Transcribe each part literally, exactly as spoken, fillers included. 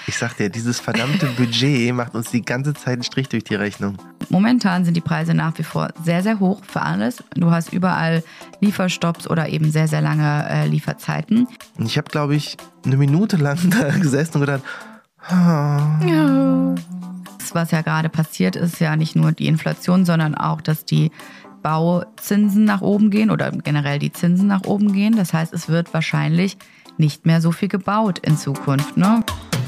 Ich sag dir, dieses verdammte Budget macht uns die ganze Zeit einen Strich durch die Rechnung. Momentan sind die Preise nach wie vor sehr, sehr hoch für alles. Du hast überall Lieferstopps oder eben sehr, sehr lange äh, Lieferzeiten. Und ich habe, glaube ich, eine Minute lang da gesessen und gedacht, oh. Ja. Was ja gerade passiert, ist ja nicht nur die Inflation, sondern auch, dass die Bauzinsen nach oben gehen oder generell die Zinsen nach oben gehen. Das heißt, es wird wahrscheinlich nicht mehr so viel gebaut in Zukunft, ne?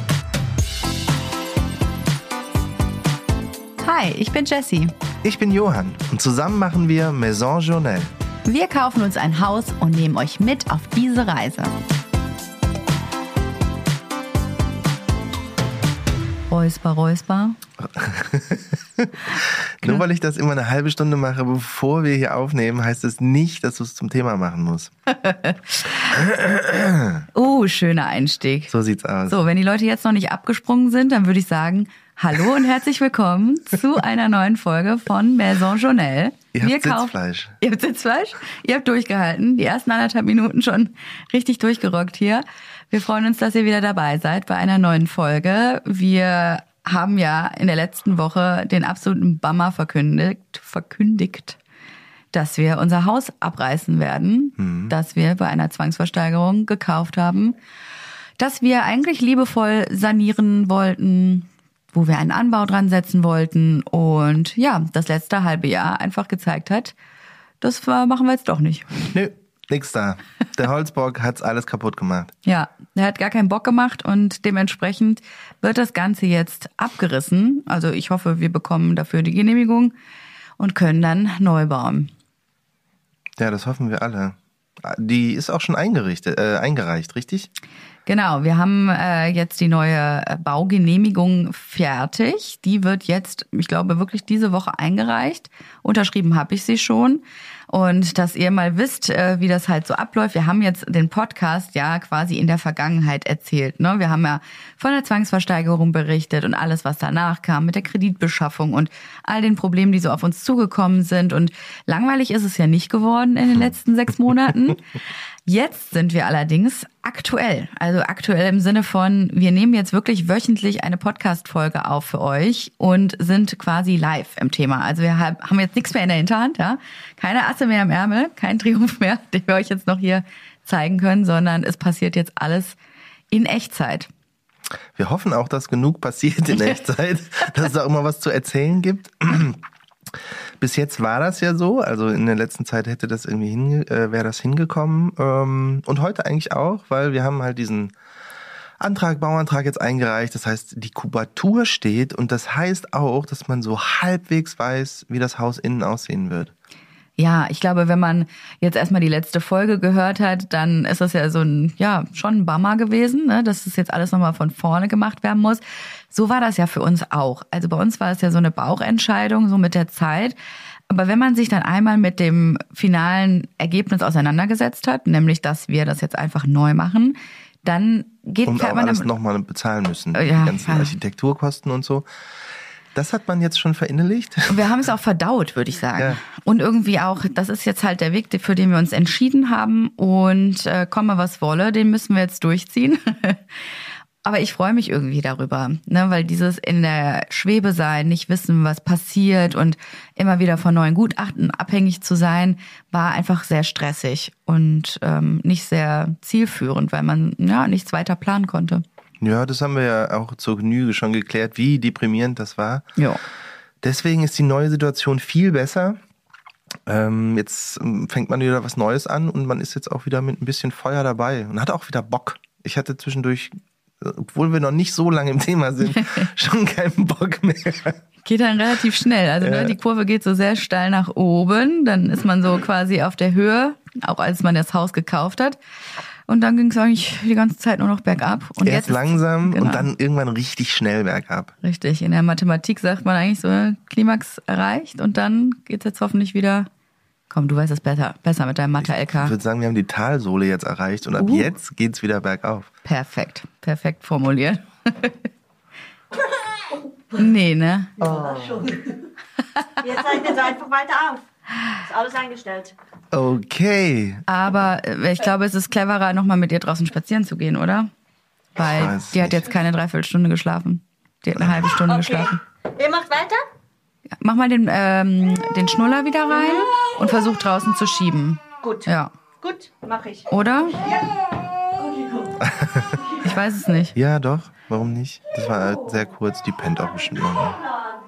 Hi, ich bin Jessie. Ich bin Johann und zusammen machen wir Maison Journelle. Wir kaufen uns ein Haus und nehmen euch mit auf diese Reise. Räusper, Räusper. Nur weil ich das immer eine halbe Stunde mache, bevor wir hier aufnehmen, heißt es nicht, dass du es zum Thema machen musst. Oh, schöner Einstieg. So sieht's aus. So, wenn die Leute jetzt noch nicht abgesprungen sind, dann würde ich sagen, hallo und herzlich willkommen zu einer neuen Folge von Maison Journelle. Ihr habt wir Sitzfleisch. Kaufen, ihr habt Sitzfleisch? Ihr habt durchgehalten. Die ersten anderthalb Minuten schon richtig durchgerockt hier. Wir freuen uns, dass ihr wieder dabei seid bei einer neuen Folge. Wir haben ja in der letzten Woche den absoluten Bummer verkündigt, verkündigt, dass wir unser Haus abreißen werden, mhm. dass wir bei einer Zwangsversteigerung gekauft haben, dass wir eigentlich liebevoll sanieren wollten, wo wir einen Anbau dran setzen wollten und ja, das letzte halbe Jahr einfach gezeigt hat, das machen wir jetzt doch nicht. Nö, nix da. Der Holzbock hat's alles kaputt gemacht. Ja, der hat gar keinen Bock gemacht und dementsprechend wird das Ganze jetzt abgerissen. Also ich hoffe, wir bekommen dafür die Genehmigung und können dann neu bauen. Ja, das hoffen wir alle. Die ist auch schon eingerichtet, äh, eingereicht, richtig? Genau, wir haben äh, jetzt die neue Baugenehmigung fertig. Die wird jetzt, ich glaube, wirklich diese Woche eingereicht. Unterschrieben habe ich sie schon. Und dass ihr mal wisst, äh, wie das halt so abläuft. Wir haben jetzt den Podcast ja quasi in der Vergangenheit erzählt, ne? Wir haben ja von der Zwangsversteigerung berichtet und alles, was danach kam mit der Kreditbeschaffung und all den Problemen, die so auf uns zugekommen sind. Und langweilig ist es ja nicht geworden in den letzten sechs Monaten. Jetzt sind wir allerdings aktuell, also aktuell im Sinne von, wir nehmen jetzt wirklich wöchentlich eine Podcast-Folge auf für euch und sind quasi live im Thema. Also wir haben jetzt nichts mehr in der Hinterhand, ja, keine Asse mehr im Ärmel, kein Triumph mehr, den wir euch jetzt noch hier zeigen können, sondern es passiert jetzt alles in Echtzeit. Wir hoffen auch, dass genug passiert in Echtzeit, dass es auch immer was zu erzählen gibt. Bis jetzt war das ja so, also in der letzten Zeit hätte das irgendwie hinge- äh, wäre das hingekommen ähm, und heute eigentlich auch, weil wir haben halt diesen Antrag, Bauantrag jetzt eingereicht, das heißt die Kubatur steht und das heißt auch, dass man so halbwegs weiß, wie das Haus innen aussehen wird. Ja, ich glaube, wenn man jetzt erstmal die letzte Folge gehört hat, dann ist das ja so ein, ja, schon ein Bummer gewesen, ne, dass das jetzt alles nochmal von vorne gemacht werden muss. So war das ja für uns auch. Also bei uns war es ja so eine Bauchentscheidung, so mit der Zeit. Aber wenn man sich dann einmal mit dem finalen Ergebnis auseinandergesetzt hat, nämlich, dass wir das jetzt einfach neu machen, dann geht und auch man alles nochmal bezahlen müssen, ja, die ganzen ja. Architekturkosten und so. Das hat man jetzt schon verinnerlicht. Und wir haben es auch verdaut, würde ich sagen. Ja. Und irgendwie auch, das ist jetzt halt der Weg, für den wir uns entschieden haben. Und äh, komme, was wolle, den müssen wir jetzt durchziehen. Aber ich freue mich irgendwie darüber, ne, weil dieses in der Schwebe sein, nicht wissen, was passiert und immer wieder von neuen Gutachten abhängig zu sein, war einfach sehr stressig und ähm, nicht sehr zielführend, weil man ja nichts weiter planen konnte. Ja, das haben wir ja auch zur Genüge schon geklärt, wie deprimierend das war. Ja. Deswegen ist die neue Situation viel besser. Ähm, jetzt fängt man wieder was Neues an und man ist jetzt auch wieder mit ein bisschen Feuer dabei und hat auch wieder Bock. Ich hatte zwischendurch, obwohl wir noch nicht so lange im Thema sind, schon keinen Bock mehr. Geht dann relativ schnell. Also ne, die Kurve geht so sehr steil nach oben. Dann ist man so quasi auf der Höhe, auch als man das Haus gekauft hat. Und dann ging es eigentlich die ganze Zeit nur noch bergab. Und Erst jetzt langsam genau. und dann irgendwann richtig schnell bergab. Richtig. In der Mathematik sagt man eigentlich so, Klimax erreicht und dann geht's jetzt hoffentlich wieder. Komm, du weißt es besser, besser mit deinem Mathe-L K. Ich würde sagen, wir haben die Talsohle jetzt erreicht und ab uh. jetzt geht's wieder bergauf. Perfekt, perfekt formuliert. Nee, ne? Oh. Jetzt zeichnet es einfach weiter auf. Ist alles eingestellt. Okay. Aber ich glaube, es ist cleverer, nochmal mit dir draußen spazieren zu gehen, oder? Weil die hat nicht. jetzt keine Dreiviertelstunde geschlafen. Die hat eine halbe Stunde Okay. geschlafen. Wer macht weiter? Mach mal den, ähm, den Schnuller wieder rein und versuch draußen zu schieben. Gut. Ja. Gut, mache ich. Oder? Ich weiß es nicht. Ja, doch. Warum nicht? Das war halt sehr kurz. Die pennt auch bestimmt noch.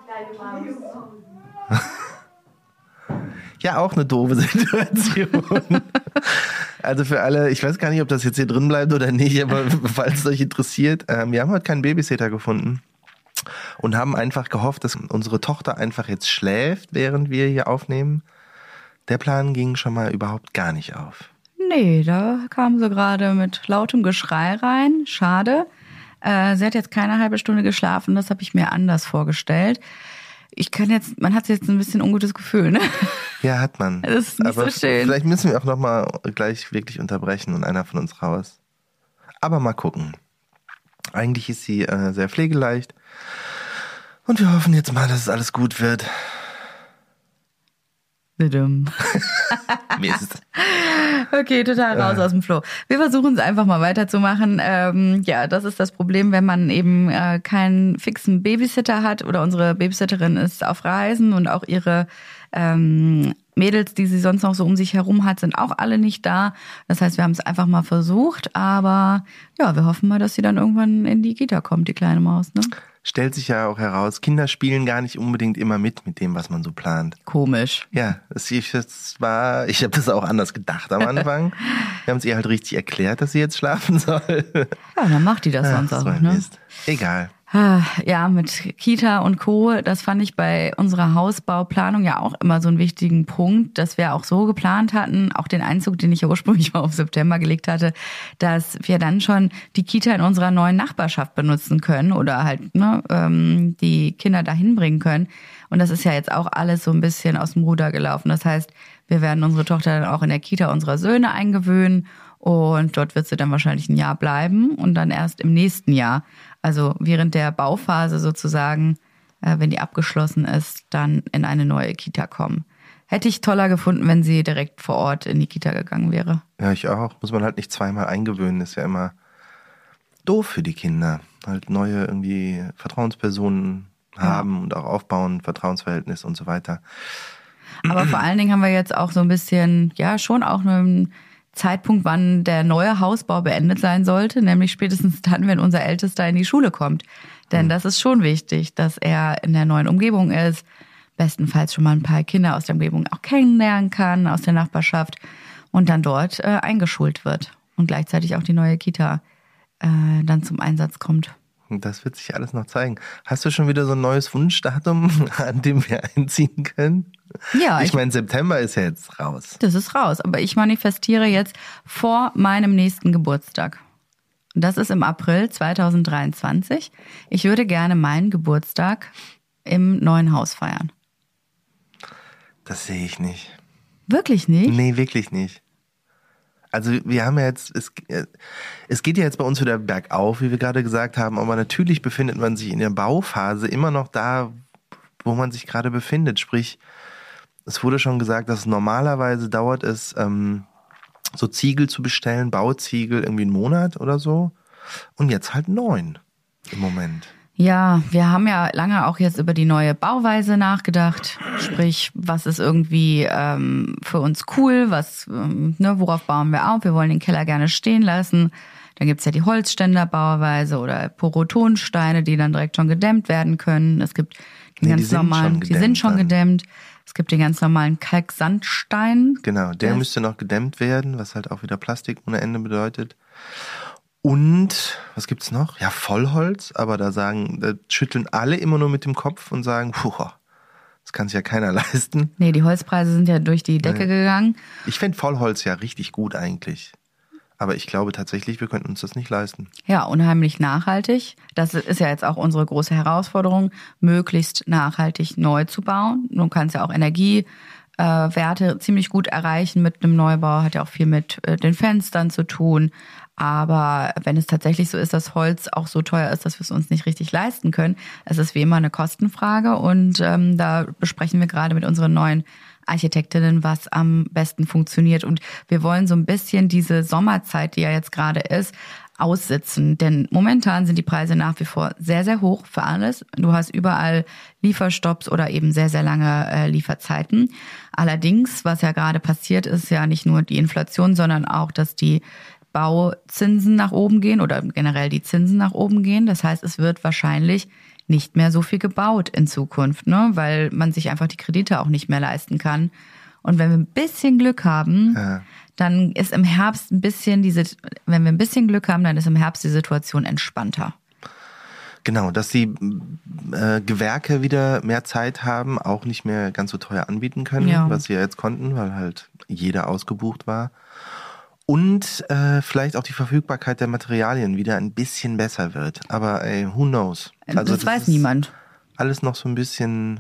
Ja, auch eine doofe Situation. Also für alle, ich weiß gar nicht, ob das jetzt hier drin bleibt oder nicht, aber falls es euch interessiert, ähm, wir haben heute keinen Babysitter gefunden und haben einfach gehofft, dass unsere Tochter einfach jetzt schläft, während wir hier aufnehmen. Der Plan ging schon mal überhaupt gar nicht auf. Nee, da kam sie gerade mit lautem Geschrei rein. Schade. Äh, sie hat jetzt keine halbe Stunde geschlafen, das habe ich mir anders vorgestellt. Ich kann jetzt, man hat jetzt ein bisschen ungutes Gefühl, ne? Ja, hat man. Das ist nicht aber so schön. Vielleicht müssen wir auch noch mal gleich wirklich unterbrechen und einer von uns raus. Aber mal gucken. Eigentlich ist sie äh, sehr pflegeleicht. Und wir hoffen jetzt mal, dass es alles gut wird. Bitte. Mist. Okay, total raus aus dem Flow. Wir versuchen es einfach mal weiterzumachen. Ähm, ja, das ist das Problem, wenn man eben äh, keinen fixen Babysitter hat oder unsere Babysitterin ist auf Reisen und auch ihre ähm, Mädels, die sie sonst noch so um sich herum hat, sind auch alle nicht da. Das heißt, wir haben es einfach mal versucht, aber ja, wir hoffen mal, dass sie dann irgendwann in die Kita kommt, die kleine Maus, ne? Stellt sich ja auch heraus, Kinder spielen gar nicht unbedingt immer mit, mit dem, was man so plant. Komisch. Ja, das, das war, ich habe das auch anders gedacht am Anfang. Wir haben es ihr halt richtig erklärt, dass sie jetzt schlafen soll. Ja, dann macht die das Ach, sonst so auch, ein ne? Mist. Egal. Ja, mit Kita und Co., das fand ich bei unserer Hausbauplanung ja auch immer so einen wichtigen Punkt, dass wir auch so geplant hatten, auch den Einzug, den ich ja ursprünglich mal auf September gelegt hatte, dass wir dann schon die Kita in unserer neuen Nachbarschaft benutzen können oder halt ne, ähm, die Kinder dahin bringen können. Und das ist ja jetzt auch alles so ein bisschen aus dem Ruder gelaufen. Das heißt, wir werden unsere Tochter dann auch in der Kita unserer Söhne eingewöhnen. Und dort wird sie dann wahrscheinlich ein Jahr bleiben und dann erst im nächsten Jahr, also während der Bauphase sozusagen, äh, wenn die abgeschlossen ist, dann in eine neue Kita kommen. Hätte ich toller gefunden, wenn sie direkt vor Ort in die Kita gegangen wäre. Ja, ich auch. Muss man halt nicht zweimal eingewöhnen, ist ja immer doof für die Kinder. Halt neue irgendwie Vertrauenspersonen haben ja. Und auch aufbauen, Vertrauensverhältnis und so weiter. Aber vor allen Dingen haben wir jetzt auch so ein bisschen, ja, schon auch einen Zeitpunkt, wann der neue Hausbau beendet sein sollte, nämlich spätestens dann, wenn unser Ältester in die Schule kommt. Denn mhm. das ist schon wichtig, dass er in der neuen Umgebung ist, bestenfalls schon mal ein paar Kinder aus der Umgebung auch kennenlernen kann, aus der Nachbarschaft und dann dort äh, eingeschult wird und gleichzeitig auch die neue Kita äh, dann zum Einsatz kommt. Das wird sich alles noch zeigen. Hast du schon wieder so ein neues Wunschdatum, an dem wir einziehen können? Ja. Ich, ich meine, September ist ja jetzt raus. Das ist raus, aber ich manifestiere jetzt vor meinem nächsten Geburtstag. Und das ist im April zweitausenddreiundzwanzig. Ich würde gerne meinen Geburtstag im neuen Haus feiern. Das sehe ich nicht. Wirklich nicht? Nee, wirklich nicht. Also wir haben ja jetzt, es, es geht ja jetzt bei uns wieder bergauf, wie wir gerade gesagt haben, aber natürlich befindet man sich in der Bauphase immer noch da, wo man sich gerade befindet. Sprich, es wurde schon gesagt, dass normalerweise dauert es, ähm, so Ziegel zu bestellen, Bauziegel, irgendwie einen Monat oder so. Und jetzt halt neun im Moment. Ja, wir haben ja lange auch jetzt über die neue Bauweise nachgedacht. Sprich, was ist irgendwie ähm, für uns cool, was, ähm, ne, worauf bauen wir auf? Wir wollen den Keller gerne stehen lassen. Dann gibt's ja die Holzständerbauweise oder Porotonsteine, die dann direkt schon gedämmt werden können. Es gibt den nee, ganz die normalen, die sind schon dann. gedämmt. Es gibt den ganz normalen Kalksandstein. Genau, der das müsste noch gedämmt werden, was halt auch wieder Plastik ohne Ende bedeutet. Und, was gibt's noch? Ja, Vollholz, aber da sagen, da schütteln alle immer nur mit dem Kopf und sagen, puh, das kann sich ja keiner leisten. Nee, die Holzpreise sind ja durch die Decke nee. gegangen. Ich fände Vollholz ja richtig gut eigentlich. Aber ich glaube tatsächlich, wir könnten uns das nicht leisten. Ja, unheimlich nachhaltig. Das ist ja jetzt auch unsere große Herausforderung, möglichst nachhaltig neu zu bauen. Du kannst ja auch Energiewerte äh, ziemlich gut erreichen mit einem Neubau, hat ja auch viel mit äh, den Fenstern zu tun. Aber wenn es tatsächlich so ist, dass Holz auch so teuer ist, dass wir es uns nicht richtig leisten können, es ist wie immer eine Kostenfrage. Und ähm, da besprechen wir gerade mit unseren neuen Architektinnen, was am besten funktioniert. Und wir wollen so ein bisschen diese Sommerzeit, die ja jetzt gerade ist, aussitzen. Denn momentan sind die Preise nach wie vor sehr, sehr hoch für alles. Du hast überall Lieferstopps oder eben sehr, sehr lange äh, Lieferzeiten. Allerdings, was ja gerade passiert, ist ja nicht nur die Inflation, sondern auch, dass die Bauzinsen nach oben gehen oder generell die Zinsen nach oben gehen. Das heißt, es wird wahrscheinlich nicht mehr so viel gebaut in Zukunft, ne? Weil man sich einfach die Kredite auch nicht mehr leisten kann. Und wenn wir ein bisschen Glück haben, ja. dann ist im Herbst ein bisschen diese, wenn wir ein bisschen Glück haben, dann ist im Herbst die Situation entspannter. Genau, dass die äh, Gewerke wieder mehr Zeit haben, auch nicht mehr ganz so teuer anbieten können, ja. was sie ja jetzt konnten, weil halt jeder ausgebucht war. Und äh, vielleicht auch die Verfügbarkeit der Materialien wieder ein bisschen besser wird. Aber ey, who knows? Also das, das weiß niemand. Alles noch so ein bisschen,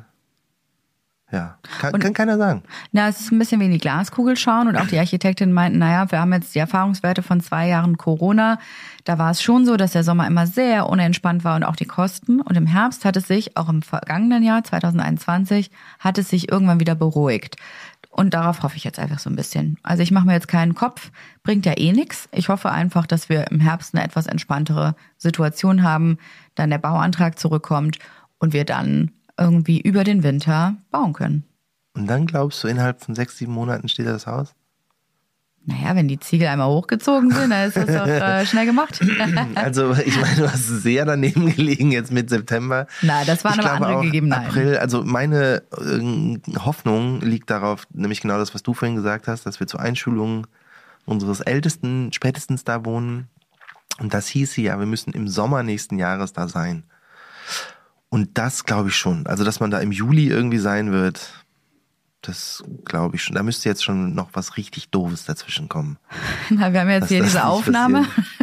ja, kann, und, kann keiner sagen. Na, es ist ein bisschen wie in die Glaskugel schauen. Und auch die Architektin meinten, naja, wir haben jetzt die Erfahrungswerte von zwei Jahren Corona. Da war es schon so, dass der Sommer immer sehr unentspannt war und auch die Kosten. Und im Herbst hat es sich, auch im vergangenen Jahr, zwanzig einundzwanzig, hat es sich irgendwann wieder beruhigt. Und darauf hoffe ich jetzt einfach so ein bisschen. Also ich mache mir jetzt keinen Kopf, bringt ja eh nichts. Ich hoffe einfach, dass wir im Herbst eine etwas entspanntere Situation haben, dann der Bauantrag zurückkommt und wir dann irgendwie über den Winter bauen können. Und dann glaubst du, innerhalb von sechs, sieben Monaten steht das Haus? Naja, wenn die Ziegel einmal hochgezogen sind, dann ist das doch äh, schnell gemacht. Also ich meine, du hast sehr daneben gelegen jetzt mit September. Na, das waren aber andere Gegebenheiten. April, also meine äh, Hoffnung liegt darauf, nämlich genau das, was du vorhin gesagt hast, dass wir zur Einschulung unseres Ältesten spätestens da wohnen. Und das hieße ja, wir müssen im Sommer nächsten Jahres da sein. Und das glaube ich schon. Also dass man da im Juli irgendwie sein wird, das glaube ich schon. Da müsste jetzt schon noch was richtig Doofes dazwischen kommen. Na, wir haben jetzt hier diese Aufnahme.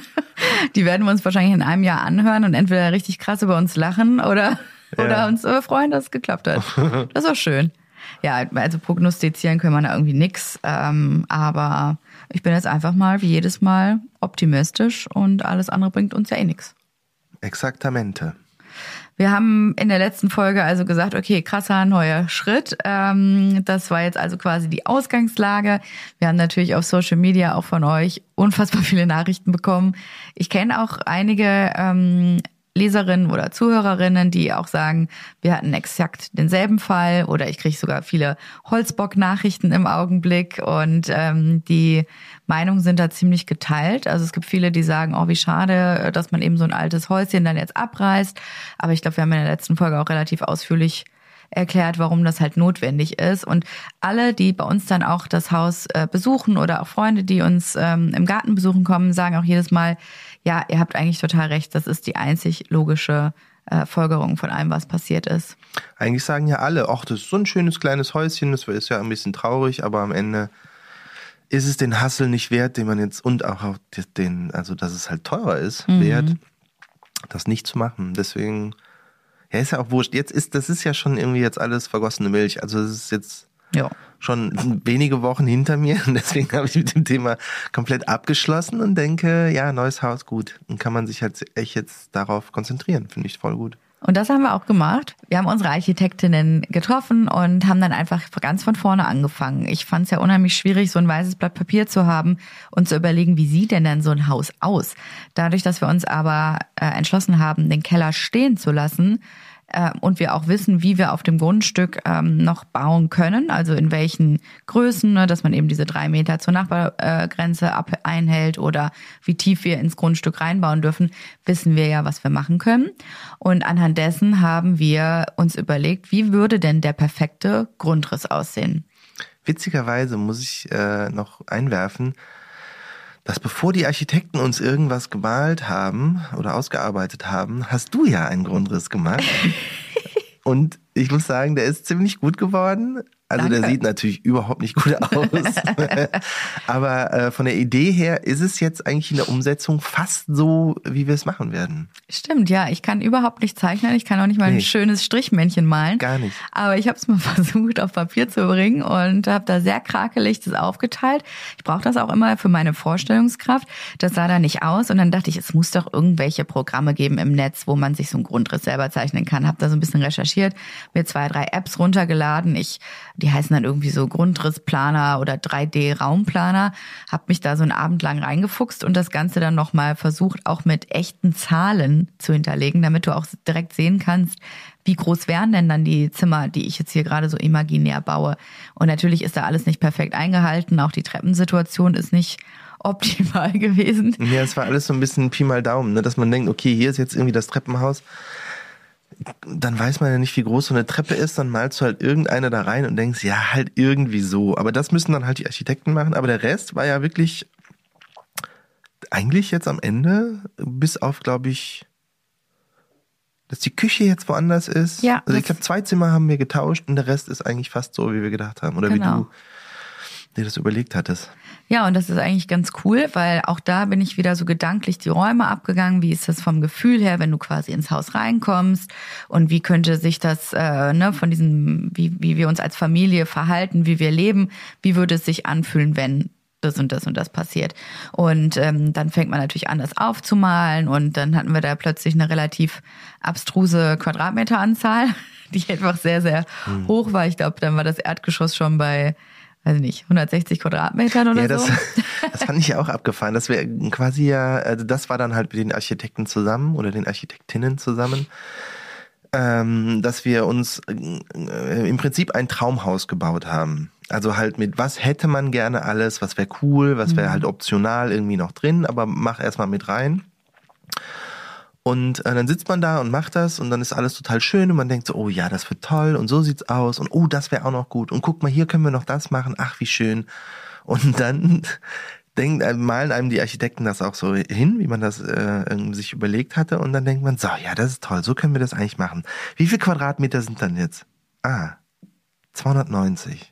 Die werden wir uns wahrscheinlich in einem Jahr anhören und entweder richtig krass über uns lachen oder, ja. oder uns freuen, dass es geklappt hat. Das ist auch schön. Ja, also prognostizieren können wir da irgendwie nix. Ähm, aber ich bin jetzt einfach mal, wie jedes Mal, optimistisch und alles andere bringt uns ja eh nix. Exaktamente. Wir haben in der letzten Folge also gesagt, okay, krasser neuer Schritt. Ähm, das war jetzt also quasi die Ausgangslage. Wir haben natürlich auf Social Media auch von euch unfassbar viele Nachrichten bekommen. Ich kenne auch einige ähm, Leserinnen oder Zuhörerinnen, die auch sagen, wir hatten exakt denselben Fall oder ich kriege sogar viele Holzbock-Nachrichten im Augenblick und ähm, die Meinungen sind da ziemlich geteilt. Also es gibt viele, die sagen, oh wie schade, dass man eben so ein altes Häuschen dann jetzt abreißt. Aber ich glaube, wir haben in der letzten Folge auch relativ ausführlich erklärt, warum das halt notwendig ist. Und alle, die bei uns dann auch das Haus äh, besuchen oder auch Freunde, die uns ähm, im Garten besuchen kommen, sagen auch jedes Mal, ja, ihr habt eigentlich total recht, das ist die einzig logische äh, Folgerung von allem, was passiert ist. Eigentlich sagen ja alle, ach, das ist so ein schönes kleines Häuschen, das ist ja ein bisschen traurig, aber am Ende ist es den Hassel nicht wert, den man jetzt, und auch den, also dass es halt teurer ist, mhm. wert, das nicht zu machen. Deswegen, ja, ist ja auch wurscht. Jetzt ist, das ist ja schon irgendwie jetzt alles vergossene Milch. Also es ist jetzt ja. schon wenige Wochen hinter mir und deswegen habe ich mit dem Thema komplett abgeschlossen und denke, ja, neues Haus, gut. Und kann man sich halt echt jetzt darauf konzentrieren, finde ich voll gut. Und das haben wir auch gemacht. Wir haben unsere Architektinnen getroffen und haben dann einfach ganz von vorne angefangen. Ich fand es ja unheimlich schwierig, so ein weißes Blatt Papier zu haben und zu überlegen, wie sieht denn dann so ein Haus aus? Dadurch, dass wir uns aber äh, entschlossen haben, den Keller stehen zu lassen, und wir auch wissen, wie wir auf dem Grundstück ähm, noch bauen können, also in welchen Größen, ne, dass man eben diese drei Meter zur Nachbargrenze ab einhält oder wie tief wir ins Grundstück reinbauen dürfen, wissen wir ja, was wir machen können. Und anhand dessen haben wir uns überlegt, wie würde denn der perfekte Grundriss aussehen? Witzigerweise muss ich äh, noch einwerfen, dass bevor die Architekten uns irgendwas gemalt haben oder ausgearbeitet haben, hast du ja einen Grundriss gemacht. Und ich muss sagen, der ist ziemlich gut geworden. Also Danke. Der sieht natürlich überhaupt nicht gut aus. Aber äh, von der Idee her ist es jetzt eigentlich in der Umsetzung fast so, wie wir es machen werden. Stimmt, ja. Ich kann überhaupt nicht zeichnen. Ich kann auch nicht mal nee. ein schönes Strichmännchen malen. Gar nicht. Aber ich habe es mal versucht, auf Papier zu bringen und habe da sehr krakelig das aufgeteilt. Ich brauche das auch immer für meine Vorstellungskraft. Das sah da nicht aus. Und dann dachte ich, es muss doch irgendwelche Programme geben im Netz, wo man sich so einen Grundriss selber zeichnen kann. Habe da so ein bisschen recherchiert, mir zwei, drei Apps runtergeladen. Ich die heißen dann irgendwie so Grundrissplaner oder drei D-Raumplaner, habe mich da so einen Abend lang reingefuchst und das Ganze dann nochmal versucht, auch mit echten Zahlen zu hinterlegen, damit du auch direkt sehen kannst, wie groß wären denn dann die Zimmer, die ich jetzt hier gerade so imaginär baue. Und natürlich ist da alles nicht perfekt eingehalten, auch die Treppensituation ist nicht optimal gewesen. Ja, es war alles so ein bisschen Pi mal Daumen, ne? Dass man denkt, okay, hier ist jetzt irgendwie das Treppenhaus. Dann weiß man ja nicht, wie groß so eine Treppe ist, dann malst du halt irgendeine da rein und denkst, ja, halt irgendwie so. Aber das müssen dann halt die Architekten machen. Aber der Rest war ja wirklich eigentlich jetzt am Ende, bis auf, glaube ich, dass die Küche jetzt woanders ist. Ja, also ich glaube, zwei Zimmer haben wir getauscht und der Rest ist eigentlich fast so, wie wir gedacht haben. Oder genau. wie du dir das überlegt hattest. Ja, und das ist eigentlich ganz cool, weil auch da bin ich wieder so gedanklich die Räume abgegangen. Wie ist das vom Gefühl her, wenn du quasi ins Haus reinkommst? Und wie könnte sich das äh, ne, von diesem, wie, wie wir uns als Familie verhalten, wie wir leben, wie würde es sich anfühlen, wenn das und das und das passiert? Und ähm, dann fängt man natürlich an, das aufzumalen und dann hatten wir da plötzlich eine relativ abstruse Quadratmeteranzahl, die einfach sehr, sehr hm. hoch war. Ich glaube, dann war das Erdgeschoss schon bei weiß nicht, hundertsechzig Quadratmetern oder ja, das, so. Das fand ich ja auch abgefahren. Das wäre quasi ja, also das war dann halt mit den Architekten zusammen oder den Architektinnen zusammen, ähm, dass wir uns äh, im Prinzip ein Traumhaus gebaut haben. Also halt mit, was hätte man gerne alles, was wäre cool, was wäre mhm. halt optional irgendwie noch drin, aber mach erstmal mit rein. Und äh, dann sitzt man da und macht das und dann ist alles total schön und man denkt so, oh ja, das wird toll und so sieht's aus und oh, das wäre auch noch gut und guck mal, hier können wir noch das machen, ach, wie schön. Und dann denken, malen einem die Architekten das auch so hin, wie man das äh, sich überlegt hatte und dann denkt man, so, ja, das ist toll, so können wir das eigentlich machen. Wie viel Quadratmeter sind dann jetzt? Ah, zweihundertneunzig.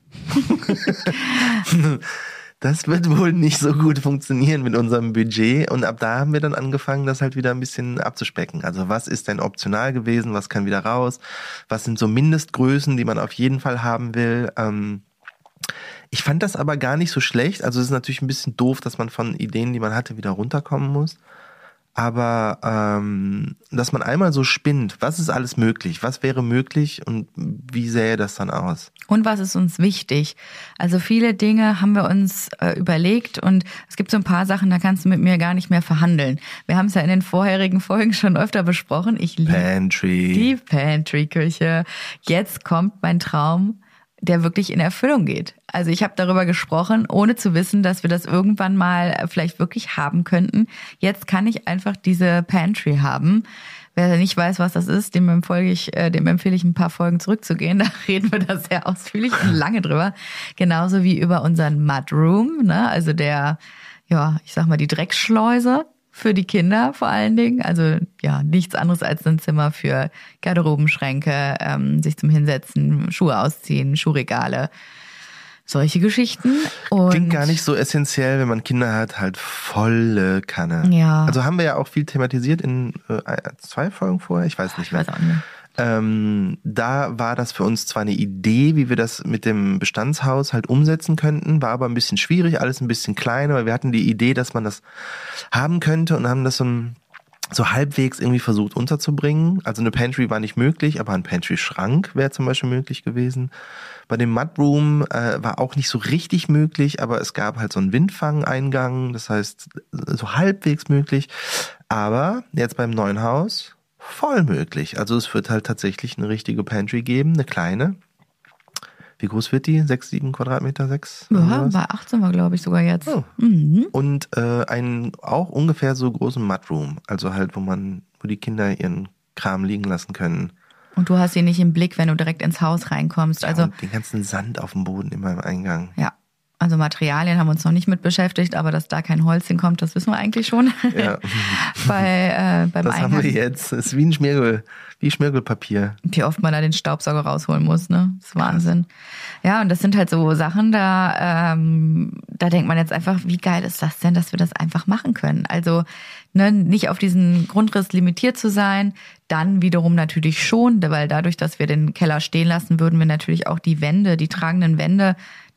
Das wird wohl nicht so gut funktionieren mit unserem Budget. Und ab da haben wir dann angefangen, das halt wieder ein bisschen abzuspecken. Also was ist denn optional gewesen? Was kann wieder raus? Was sind so Mindestgrößen, die man auf jeden Fall haben will? Ähm, ich fand das aber gar nicht so schlecht. Also es ist natürlich ein bisschen doof, dass man von Ideen, die man hatte, wieder runterkommen muss. Aber ähm, dass man einmal so spinnt, was ist alles möglich, was wäre möglich und wie sähe das dann aus? Und was ist uns wichtig? Also viele Dinge haben wir uns äh, überlegt und es gibt so ein paar Sachen, da kannst du mit mir gar nicht mehr verhandeln. Wir haben es ja in den vorherigen Folgen schon öfter besprochen. Ich liebe Pantry. die Pantry-Küche. Jetzt kommt mein Traum, der wirklich in Erfüllung geht. Also ich habe darüber gesprochen, ohne zu wissen, dass wir das irgendwann mal vielleicht wirklich haben könnten. Jetzt kann ich einfach diese Pantry haben. Wer nicht weiß, was das ist, dem empfehle ich, äh, dem empfehle ich ein paar Folgen zurückzugehen. Da reden wir da sehr ausführlich und lange drüber. Genauso wie über unseren Mudroom, ne? Also der, ja, ich sag mal die Drecksschleuse. Für die Kinder vor allen Dingen, also ja, nichts anderes als ein Zimmer für Garderobenschränke, ähm, sich zum Hinsetzen, Schuhe ausziehen, Schuhregale, solche Geschichten. Und klingt gar nicht so essentiell, wenn man Kinder hat, halt volle Kanne. Ja. Also haben wir ja auch viel thematisiert in äh, zwei Folgen vorher, ich weiß nicht mehr. Ich weiß auch nicht. Ähm, da war das für uns zwar eine Idee, wie wir das mit dem Bestandshaus halt umsetzen könnten, war aber ein bisschen schwierig, alles ein bisschen kleiner, weil wir hatten die Idee, dass man das haben könnte und haben das so, so halbwegs irgendwie versucht unterzubringen. Also eine Pantry war nicht möglich, aber ein Pantry-Schrank wäre zum Beispiel möglich gewesen. Bei dem Mudroom äh, war auch nicht so richtig möglich, aber es gab halt so einen Windfangeingang, das heißt so halbwegs möglich. Aber jetzt beim neuen Haus voll möglich. Also es wird halt tatsächlich eine richtige Pantry geben, eine kleine. Wie groß wird die? Sechs, sieben Quadratmeter, sechs? Ja, bei acht sind wir, glaube ich, sogar jetzt. Oh. Mhm. Und äh, einen auch ungefähr so großen Mudroom. Also halt, wo man, wo die Kinder ihren Kram liegen lassen können. Und du hast ihn nicht im Blick, wenn du direkt ins Haus reinkommst. Ja, also und den ganzen Sand auf dem Boden immer im Eingang. Ja. Also Materialien haben wir uns noch nicht mit beschäftigt, aber dass da kein Holz hinkommt, das wissen wir eigentlich schon. Ja. Bei, äh, beim das Eingang. haben wir jetzt. Das ist wie ein Schmirgel, wie Schmirgelpapier. Wie oft man da den Staubsauger rausholen muss, ne? Das ist Wahnsinn. Ja, und das sind halt so Sachen, da, ähm, da denkt man jetzt einfach, wie geil ist das denn, dass wir das einfach machen können? Also ne, nicht auf diesen Grundriss limitiert zu sein, dann wiederum natürlich schon, weil dadurch, dass wir den Keller stehen lassen, würden wir natürlich auch die Wände, die tragenden Wände,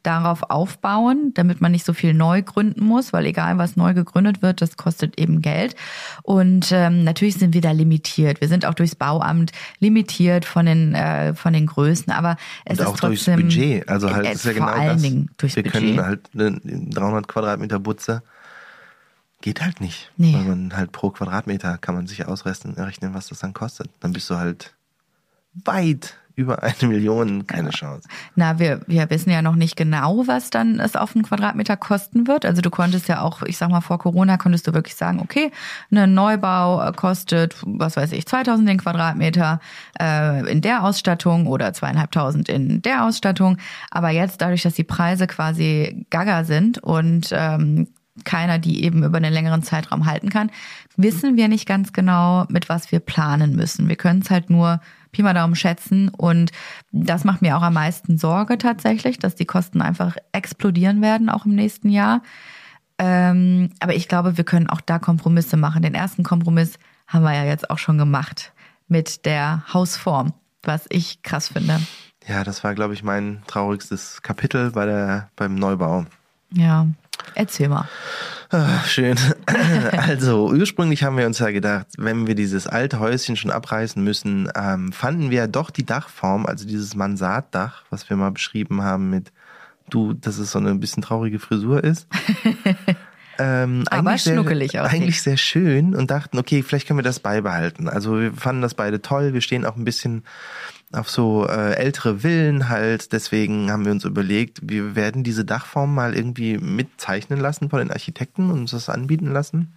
darauf aufbauen, damit man nicht so viel neu gründen muss, weil egal was neu gegründet wird, das kostet eben Geld. Und ähm, natürlich sind wir da limitiert. Wir sind auch durchs Bauamt limitiert von den äh, von den Größen, aber es Und ist auch trotzdem durchs Budget. Also halt äh, ist ja vor genau allen das. Dingen durchs wir Budget. können halt eine dreihundert Quadratmeter Butze. Geht halt nicht. Nee. Weil man halt pro Quadratmeter kann man sich ausrechnen, rechnen, was das dann kostet. Dann bist du halt weit über eine Million, keine Chance. Na, wir, wir wissen ja noch nicht genau, was dann es auf einen Quadratmeter kosten wird. Also du konntest ja auch, ich sag mal, vor Corona konntest du wirklich sagen, okay, ein Neubau kostet, was weiß ich, zweitausend den Quadratmeter äh, in der Ausstattung oder zweieinhalbtausend in der Ausstattung. Aber jetzt, dadurch, dass die Preise quasi gaga sind und ähm, keiner die eben über einen längeren Zeitraum halten kann, wissen wir nicht ganz genau, mit was wir planen müssen. Wir können es halt nur Pi mal Daumen schätzen und das macht mir auch am meisten Sorge tatsächlich, dass die Kosten einfach explodieren werden, auch im nächsten Jahr. Ähm, aber ich glaube, wir können auch da Kompromisse machen. Den ersten Kompromiss haben wir ja jetzt auch schon gemacht mit der Hausform, was ich krass finde. Ja, das war, glaube ich, mein traurigstes Kapitel bei der, beim Neubau. Ja, erzähl mal. Ach, schön. Also, ursprünglich haben wir uns ja gedacht, wenn wir dieses alte Häuschen schon abreißen müssen, ähm, fanden wir ja doch die Dachform, also dieses Mansarddach, was wir mal beschrieben haben mit, du, dass es so eine bisschen traurige Frisur ist. ähm, Aber schnuckelig sehr, auch. Eigentlich sehr schön und dachten, okay, vielleicht können wir das beibehalten. Also wir fanden das beide toll, wir stehen auch ein bisschen auf so äh, ältere Villen halt, deswegen haben wir uns überlegt, wir werden diese Dachform mal irgendwie mitzeichnen lassen von den Architekten und uns das anbieten lassen.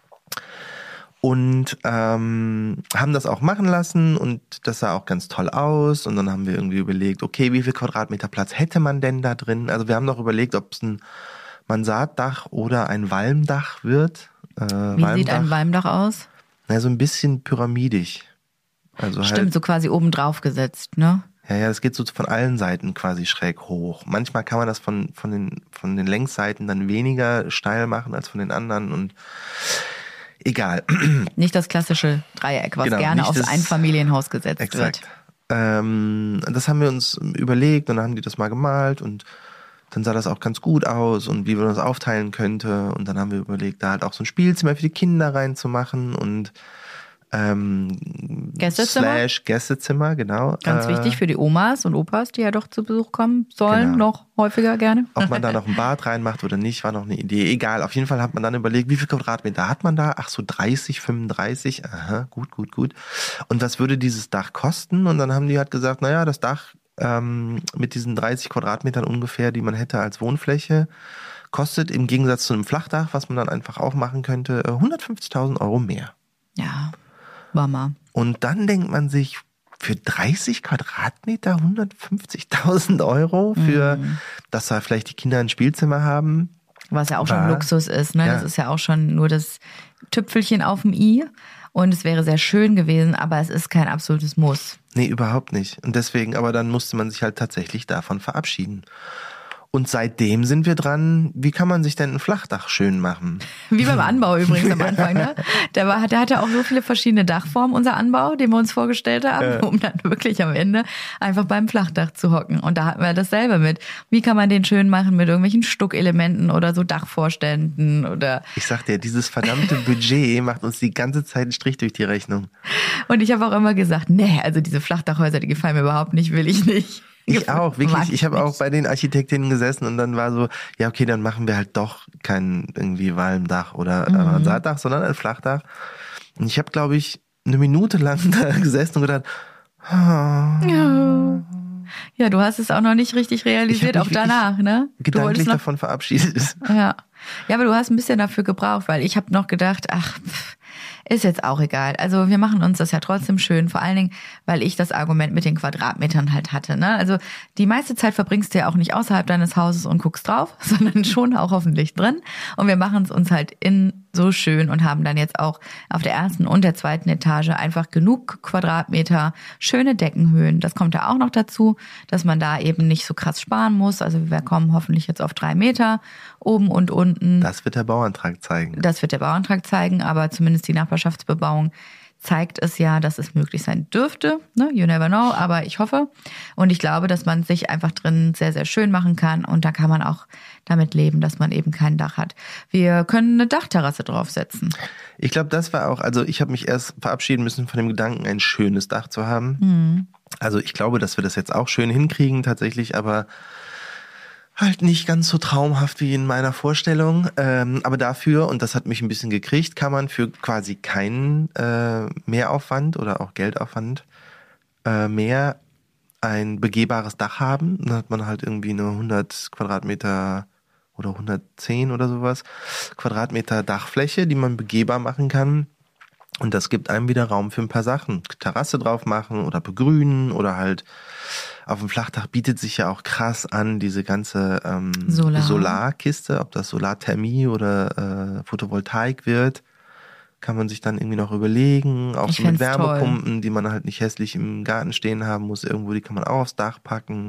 Und ähm, haben das auch machen lassen und das sah auch ganz toll aus. Und dann haben wir irgendwie überlegt, okay, wie viel Quadratmeter Platz hätte man denn da drin? Also wir haben noch überlegt, ob es ein Mansarddach oder ein Walmdach wird. Äh, Wie Walmdach, sieht ein Walmdach aus? Na, so ein bisschen pyramidisch. Also Stimmt, halt, so quasi oben drauf gesetzt, ne? ja, ja, das geht so von allen Seiten quasi schräg hoch. Manchmal kann man das von, von den, von den Längsseiten dann weniger steil machen als von den anderen und egal. Nicht das klassische Dreieck, was Genau, gerne nicht aufs das- Einfamilienhaus gesetzt Exakt. wird. Ähm, das haben wir uns überlegt und dann haben die das mal gemalt und dann sah das auch ganz gut aus und wie man das aufteilen könnte. Und dann haben wir überlegt, da halt auch so ein Spielzimmer für die Kinder reinzumachen und ähm, Gästezimmer? Slash Gästezimmer, genau. Ganz Äh, wichtig für die Omas und Opas, die ja doch zu Besuch kommen sollen, Genau. noch häufiger gerne. Ob man da noch ein Bad reinmacht oder nicht, war noch eine Idee. Egal, auf jeden Fall hat man dann überlegt, wie viel Quadratmeter hat man da? Ach so, dreißig, fünfunddreißig. Aha, gut, gut, gut. Und was würde dieses Dach kosten? Und dann haben die halt gesagt, naja, das Dach ähm, mit diesen dreißig Quadratmetern ungefähr, die man hätte als Wohnfläche, kostet im Gegensatz zu einem Flachdach, was man dann einfach auch machen könnte, äh, hundertfünfzigtausend Euro mehr. Ja, Mama. Und dann denkt man sich, für dreißig Quadratmeter hundertfünfzigtausend Euro, für, Mhm. dass da vielleicht die Kinder ein Spielzimmer haben. Was ja auch schon War- Luxus ist, ne? Ja. Das ist ja auch schon nur das Tüpfelchen auf dem I. Und es wäre sehr schön gewesen, aber es ist kein absolutes Muss. Nee, überhaupt nicht. Und deswegen, aber dann musste man sich halt tatsächlich davon verabschieden. Und seitdem sind wir dran, wie kann man sich denn ein Flachdach schön machen? Wie beim Anbau übrigens am Anfang, ne? Der, war, der hatte auch so viele verschiedene Dachformen, unser Anbau, den wir uns vorgestellt haben, Ja. um dann wirklich am Ende einfach beim Flachdach zu hocken. Und da hatten wir dasselbe mit. Wie kann man den schön machen mit irgendwelchen Stuckelementen oder so Dachvorständen oder... Ich sag dir, dieses verdammte Budget macht uns die ganze Zeit einen Strich durch die Rechnung. Und ich habe auch immer gesagt, nee, also diese Flachdachhäuser, die gefallen mir überhaupt nicht, will ich nicht. Ich auch, Mag wirklich. Ich habe auch nicht. bei den Architektinnen gesessen und dann war so, ja okay, dann machen wir halt doch kein irgendwie Walmdach oder Mhm. äh, Mansarddach, sondern ein Flachdach. Und ich habe, glaube ich, eine Minute lang da gesessen und gedacht, ah, Ja. Ja, du hast es auch noch nicht richtig realisiert, mich auch danach, ne? Du gedanklich wolltest noch, davon verabschiedet. ja. Ja, aber du hast ein bisschen dafür gebraucht, weil ich habe noch gedacht, ach, pff, ist jetzt auch egal. Also wir machen uns das ja trotzdem schön, vor allen Dingen, weil ich das Argument mit den Quadratmetern halt hatte, ne? Also die meiste Zeit verbringst du ja auch nicht außerhalb deines Hauses und guckst drauf, sondern schon auch hoffentlich drin. Und wir machen es uns halt in so schön und haben dann jetzt auch auf der ersten und der zweiten Etage einfach genug Quadratmeter, schöne Deckenhöhen. Das kommt ja auch noch dazu, dass man da eben nicht so krass sparen muss. Also wir kommen hoffentlich jetzt auf drei Meter oben und unten. Das wird der Bauantrag zeigen. Das wird der Bauantrag zeigen, aber zumindest die Nachbarschaftsbebauung zeigt es ja, dass es möglich sein dürfte. Ne? You never know, aber ich hoffe. Und ich glaube, dass man sich einfach drin sehr, sehr schön machen kann. Und da kann man auch damit leben, dass man eben kein Dach hat. Wir können eine Dachterrasse draufsetzen. Ich glaube, das war auch, also ich habe mich erst verabschieden müssen von dem Gedanken, ein schönes Dach zu haben. Mhm. Also ich glaube, dass wir das jetzt auch schön hinkriegen tatsächlich, aber halt nicht ganz so traumhaft wie in meiner Vorstellung. Ähm, aber dafür, und das hat mich ein bisschen gekriegt, kann man für quasi keinen äh, Mehraufwand oder auch Geldaufwand äh, mehr ein begehbares Dach haben. Dann hat man halt irgendwie eine hundert Quadratmeter oder hundertzehn oder sowas Quadratmeter Dachfläche, die man begehbar machen kann. Und das gibt einem wieder Raum für ein paar Sachen. Terrasse drauf machen oder begrünen oder halt auf dem Flachdach bietet sich ja auch krass an, diese ganze ähm, Solar. Solarkiste, ob das Solarthermie oder äh, Photovoltaik wird, kann man sich dann irgendwie noch überlegen. Auch Ich so mit fänd's Wärmepumpen, toll. die man halt nicht hässlich im Garten stehen haben muss, irgendwo, die kann man auch aufs Dach packen.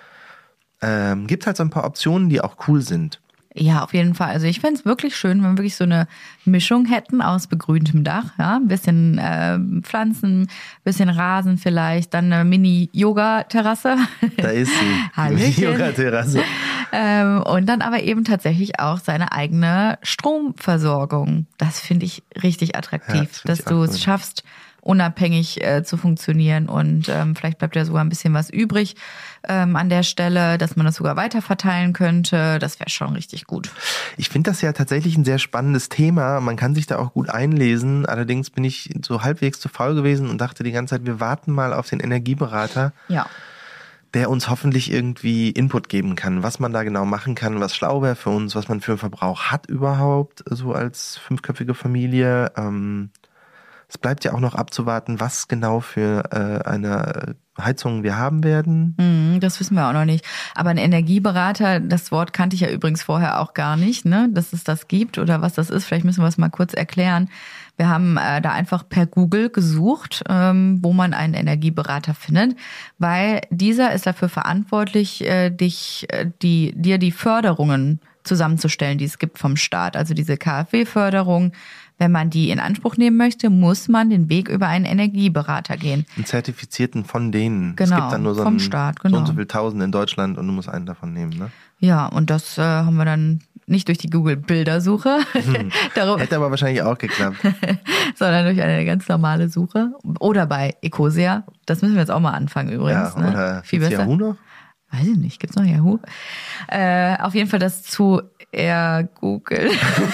Ähm, gibt halt so ein paar Optionen, die auch cool sind. Ja, auf jeden Fall. Also ich fänd's wirklich schön, wenn wir wirklich so eine Mischung hätten aus begrüntem Dach. Ja, ein bisschen äh, Pflanzen, ein bisschen Rasen vielleicht, dann eine Mini-Yoga-Terrasse. Da ist sie, die Hallöchen. Yoga-Terrasse. ähm, und dann aber eben tatsächlich auch seine eigene Stromversorgung. Das finde ich richtig Ja, attraktiv, das find dass ich auch du cool. es schaffst, unabhängig äh, zu funktionieren und ähm, vielleicht bleibt ja sogar ein bisschen was übrig ähm, an der Stelle, dass man das sogar weiter verteilen könnte. Das wäre schon richtig gut. Ich finde das ja tatsächlich ein sehr spannendes Thema. Man kann sich da auch gut einlesen. Allerdings bin ich so halbwegs zu faul gewesen und dachte die ganze Zeit, wir warten mal auf den Energieberater, Ja. der uns hoffentlich irgendwie Input geben kann, was man da genau machen kann, was schlau wäre für uns, was man für einen Verbrauch hat überhaupt, so als fünfköpfige Familie. Ähm, es bleibt ja auch noch abzuwarten, was genau für äh, eine Heizung wir haben werden. Mhm, das wissen wir auch noch nicht. Aber ein Energieberater, das Wort kannte ich ja übrigens vorher auch gar nicht, ne, dass es das gibt oder was das ist. Vielleicht müssen wir es mal kurz erklären. Wir haben äh, da einfach per Google gesucht, ähm, wo man einen Energieberater findet, weil dieser ist dafür verantwortlich, äh, dich, äh, die, dir die Förderungen zusammenzustellen, die es gibt vom Staat. Also diese K f W-Förderung. Wenn man die in Anspruch nehmen möchte, muss man den Weg über einen Energieberater gehen. Einen Zertifizierten von denen. Genau, es gibt dann nur so, vom einen, Staat, so und genau. so viel Tausend in Deutschland und du musst einen davon nehmen, ne? Ja, und das äh, haben wir dann nicht durch die Google-Bildersuche, darum, Hätte aber wahrscheinlich auch geklappt. sondern durch eine ganz normale Suche. Oder bei Ecosia. Das müssen wir jetzt auch mal anfangen übrigens. Ja, ne? oder Viel gibt's besser. Yahoo noch? Weiß ich nicht, gibt's noch Yahoo? Äh, auf jeden Fall das zu ergoogeln.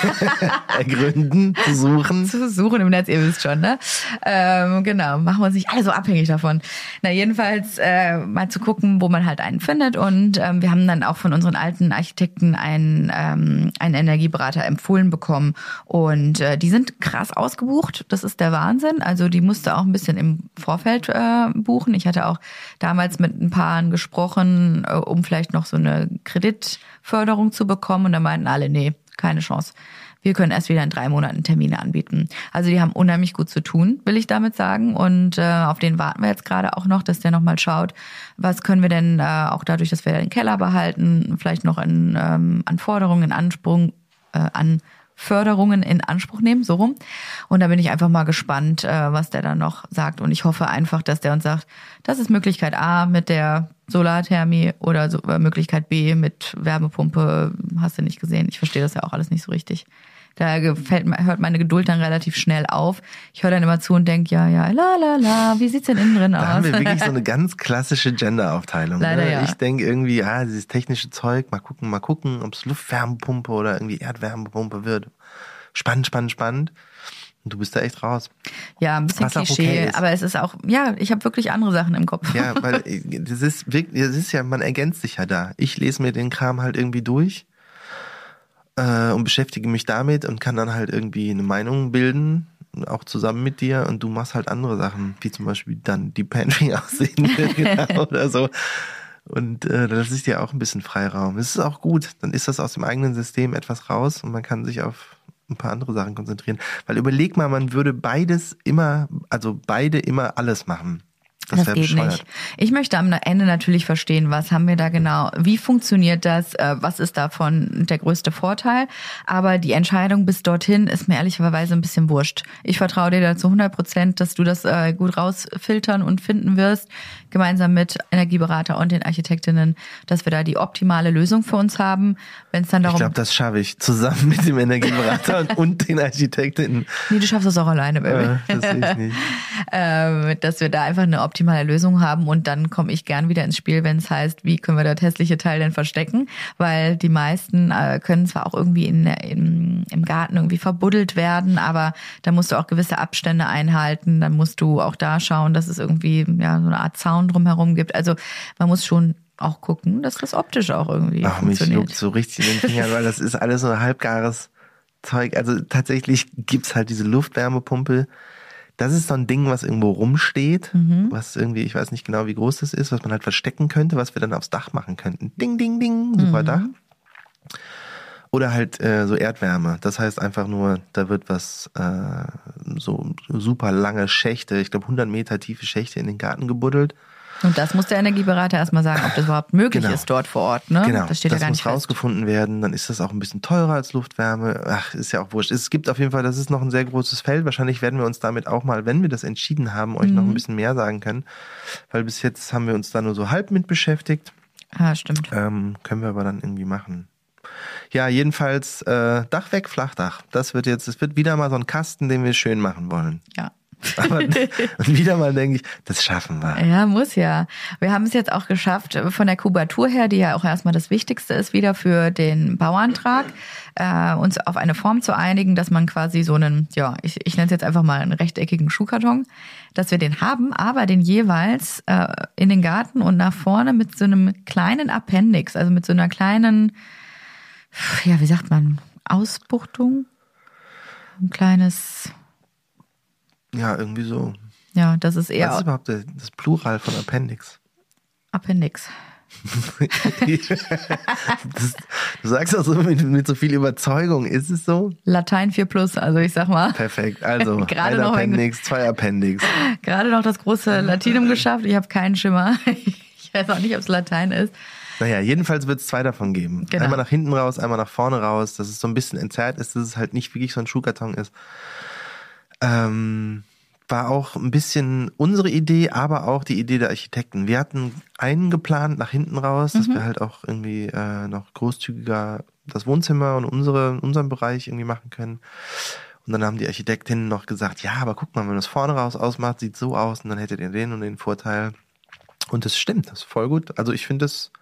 Ergründen, zu suchen. zu suchen im Netz, ihr wisst schon, ne? Ähm, genau, machen wir uns nicht alle so abhängig davon. Na, jedenfalls äh, mal zu gucken, wo man halt einen findet. Und ähm, wir haben dann auch von unseren alten Architekten einen, ähm, einen Energieberater empfohlen bekommen. Und äh, die sind krass ausgebucht. Das ist der Wahnsinn. Also die musste auch ein bisschen im Vorfeld äh, buchen. Ich hatte auch damals mit ein paar gesprochen, äh, um vielleicht noch so eine Kreditförderung zu bekommen. Und da meinten alle, nee, keine Chance. Wir können erst wieder in drei Monaten Termine anbieten. Also die haben unheimlich gut zu tun, will ich damit sagen. Und äh, auf den warten wir jetzt gerade auch noch, dass der nochmal schaut, was können wir denn äh, auch dadurch, dass wir den Keller behalten, vielleicht noch in, ähm, an Forderungen, in Anspruch, äh, an Förderungen in Anspruch nehmen, so rum. Und da bin ich einfach mal gespannt, äh, was der dann noch sagt. Und ich hoffe einfach, dass der uns sagt, das ist Möglichkeit A mit der Solarthermie oder so, äh, Möglichkeit B mit Wärmepumpe. Hast du nicht gesehen? Ich verstehe das ja auch alles nicht so richtig. Da gefällt, hört meine Geduld dann relativ schnell auf. Ich höre dann immer zu und denke, ja, ja, la, la, la, wie sieht's denn innen drin aus? Da haben wir wirklich so eine ganz klassische Gender-Aufteilung. Leider, ne? ja. Ich denke irgendwie, ah, dieses technische Zeug, mal gucken, mal gucken, ob es Luftwärmepumpe oder irgendwie Erdwärmepumpe wird. Spannend, spannend, spannend. Und du bist da echt raus. Ja, ein bisschen Was auch Klischee, okay ist. aber es ist auch, ja, ich habe wirklich andere Sachen im Kopf. Ja, weil das ist wirklich, das ist ja, man ergänzt sich ja da. Ich lese mir den Kram halt irgendwie durch äh, und beschäftige mich damit und kann dann halt irgendwie eine Meinung bilden, auch zusammen mit dir, und du machst halt andere Sachen, wie zum Beispiel dann die Pantry aussehen wird genau, oder so. Und äh, das ist ja auch ein bisschen Freiraum. Das ist auch gut. Dann ist das aus dem eigenen System etwas raus und man kann sich auf ein paar andere Sachen konzentrieren. Weil überleg mal, man würde beides immer, also beide immer alles machen. Das, Das wäre geht bescheuert. nicht. Ich möchte am Ende natürlich verstehen, was haben wir da genau, wie funktioniert das, äh, was ist davon der größte Vorteil. Aber die Entscheidung bis dorthin ist mir ehrlicherweise ein bisschen wurscht. Ich vertraue dir da zu hundert Prozent, dass du das äh, gut rausfiltern und finden wirst, gemeinsam mit Energieberater und den Architektinnen, dass wir da die optimale Lösung für uns haben. Wenn es dann darum Ich glaube, das schaffe ich zusammen mit dem Energieberater und, und den Architektinnen. Nee, du schaffst das auch alleine, Baby. Äh, das sehe ich nicht. ähm, dass wir da einfach eine optimale Lösung haben und dann komme ich gern wieder ins Spiel, wenn es heißt, wie können wir das hässliche Teil denn verstecken, weil die meisten äh, können zwar auch irgendwie in, in, im Garten irgendwie verbuddelt werden, aber da musst du auch gewisse Abstände einhalten, dann musst du auch da schauen, dass es irgendwie ja so eine Art Zaun drumherum gibt, also man muss schon auch gucken, dass das optisch auch irgendwie Ach, mich funktioniert. juckt so richtig in den Fingern, weil das ist alles so halbgares Zeug. Also tatsächlich gibt's halt diese Luftwärmepumpe. Das ist so ein Ding, was irgendwo rumsteht, mhm. was irgendwie, ich weiß nicht genau, wie groß das ist, was man halt verstecken könnte, was wir dann aufs Dach machen könnten. Ding, ding, ding, super mhm. Dach. Oder halt äh, so Erdwärme. Das heißt einfach nur, da wird was, äh, so super lange Schächte, ich glaube hundert Meter tiefe Schächte in den Garten gebuddelt. Und das muss der Energieberater erstmal sagen, ob das überhaupt möglich genau. ist dort vor Ort. Ne? Genau, das steht das ja gar muss nicht fest. rausgefunden werden. Dann ist das auch ein bisschen teurer als Luftwärme. Ach, ist ja auch wurscht. Es gibt auf jeden Fall, das ist noch ein sehr großes Feld. Wahrscheinlich werden wir uns damit auch mal, wenn wir das entschieden haben, euch mhm. noch ein bisschen mehr sagen können. Weil bis jetzt haben wir uns da nur so halb mit beschäftigt. Ja, stimmt. Ähm, können wir aber dann irgendwie machen. Ja, jedenfalls äh, Dach weg, Flachdach. Das wird jetzt, es wird wieder mal so ein Kasten, den wir schön machen wollen. Ja. Aber wieder mal denke ich, das schaffen wir. Ja, muss ja. Wir haben es jetzt auch geschafft, von der Kubatur her, die ja auch erstmal das Wichtigste ist, wieder für den Bauantrag, äh, uns auf eine Form zu einigen, dass man quasi so einen, ja, ich, ich nenne es jetzt einfach mal einen rechteckigen Schuhkarton, dass wir den haben, aber den jeweils äh, in den Garten und nach vorne mit so einem kleinen Appendix, also mit so einer kleinen, ja, wie sagt man, Ausbuchtung? Ein kleines... Ja, irgendwie so. Ja, das ist eher... Was ist überhaupt das Plural von Appendix? Appendix. das, du sagst das so mit, mit so viel Überzeugung. Ist es so? Latein vier plus, also ich sag mal. Perfekt, also gerade ein noch Appendix, ein, zwei Appendix. Gerade noch das große Latinum geschafft. Ich habe keinen Schimmer. Ich weiß auch nicht, ob es Latein ist. Naja, jedenfalls wird es zwei davon geben. Genau. Einmal nach hinten raus, einmal nach vorne raus, dass es so ein bisschen entzerrt ist, dass es halt nicht wirklich so ein Schuhkarton ist. Ähm, war auch ein bisschen unsere Idee, aber auch die Idee der Architekten. Wir hatten einen geplant nach hinten raus, dass mhm. wir halt auch irgendwie äh, noch großzügiger das Wohnzimmer und unsere, unseren Bereich irgendwie machen können. Und dann haben die Architektinnen noch gesagt, ja, aber guck mal, wenn man das vorne raus ausmacht, sieht so aus und dann hättet ihr den und den Vorteil. Und das stimmt, das ist voll gut. Also ich finde es,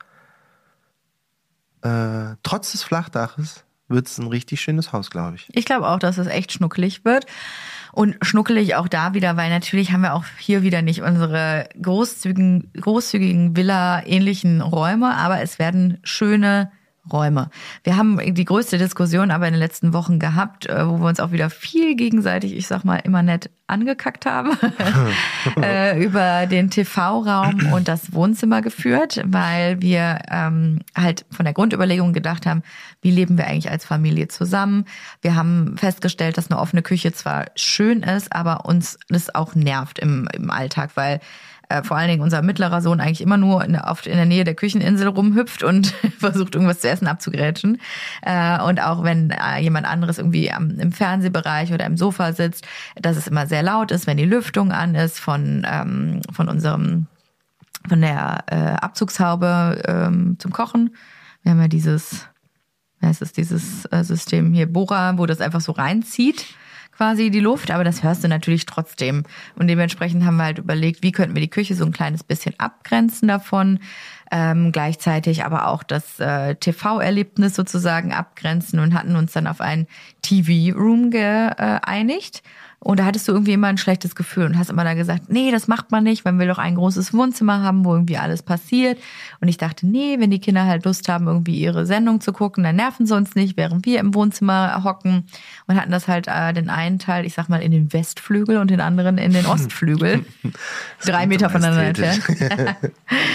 äh, trotz des Flachdaches wird es ein richtig schönes Haus, glaube ich. Ich glaube auch, dass es echt schnuckelig wird. Und schnuckelig auch da wieder, weil natürlich haben wir auch hier wieder nicht unsere großzügigen, großzügigen Villa-ähnlichen Räume, aber es werden schöne Räume. Wir haben die größte Diskussion aber in den letzten Wochen gehabt, wo wir uns auch wieder viel gegenseitig, ich sag mal, immer nett angekackt haben, äh, über den T V-Raum und das Wohnzimmer geführt, weil wir ähm, halt von der Grundüberlegung gedacht haben, wie leben wir eigentlich als Familie zusammen? Wir haben festgestellt, dass eine offene Küche zwar schön ist, aber uns das auch nervt im, im Alltag, weil äh, vor allen Dingen unser mittlerer Sohn eigentlich immer nur in, auf, in der Nähe der Kücheninsel rumhüpft und versucht, irgendwas zu essen abzugrätschen. Äh, und auch wenn äh, jemand anderes irgendwie am, im Fernsehbereich oder im Sofa sitzt, dass es immer sehr laut ist, wenn die Lüftung an ist von, ähm, von unserem, von der äh, Abzugshaube ähm, zum Kochen. Wir haben ja dieses, wie heißt es, dieses äh, System hier, Bohrer, wo das einfach so reinzieht, quasi die Luft, aber das hörst du natürlich trotzdem. Und dementsprechend haben wir halt überlegt, wie könnten wir die Küche so ein kleines bisschen abgrenzen davon, ähm, gleichzeitig aber auch das äh, T V-Erlebnis sozusagen abgrenzen und hatten uns dann auf einen T V-Room geeinigt. Und da hattest du irgendwie immer ein schlechtes Gefühl und hast immer da gesagt, nee, das macht man nicht, weil wir doch ein großes Wohnzimmer haben, wo irgendwie alles passiert. Und ich dachte, nee, wenn die Kinder halt Lust haben, irgendwie ihre Sendung zu gucken, dann nerven sie uns nicht, während wir im Wohnzimmer hocken. Und hatten das halt äh, den einen Teil, ich sag mal, in den Westflügel und den anderen in den Ostflügel. Drei Meter voneinander entfernt.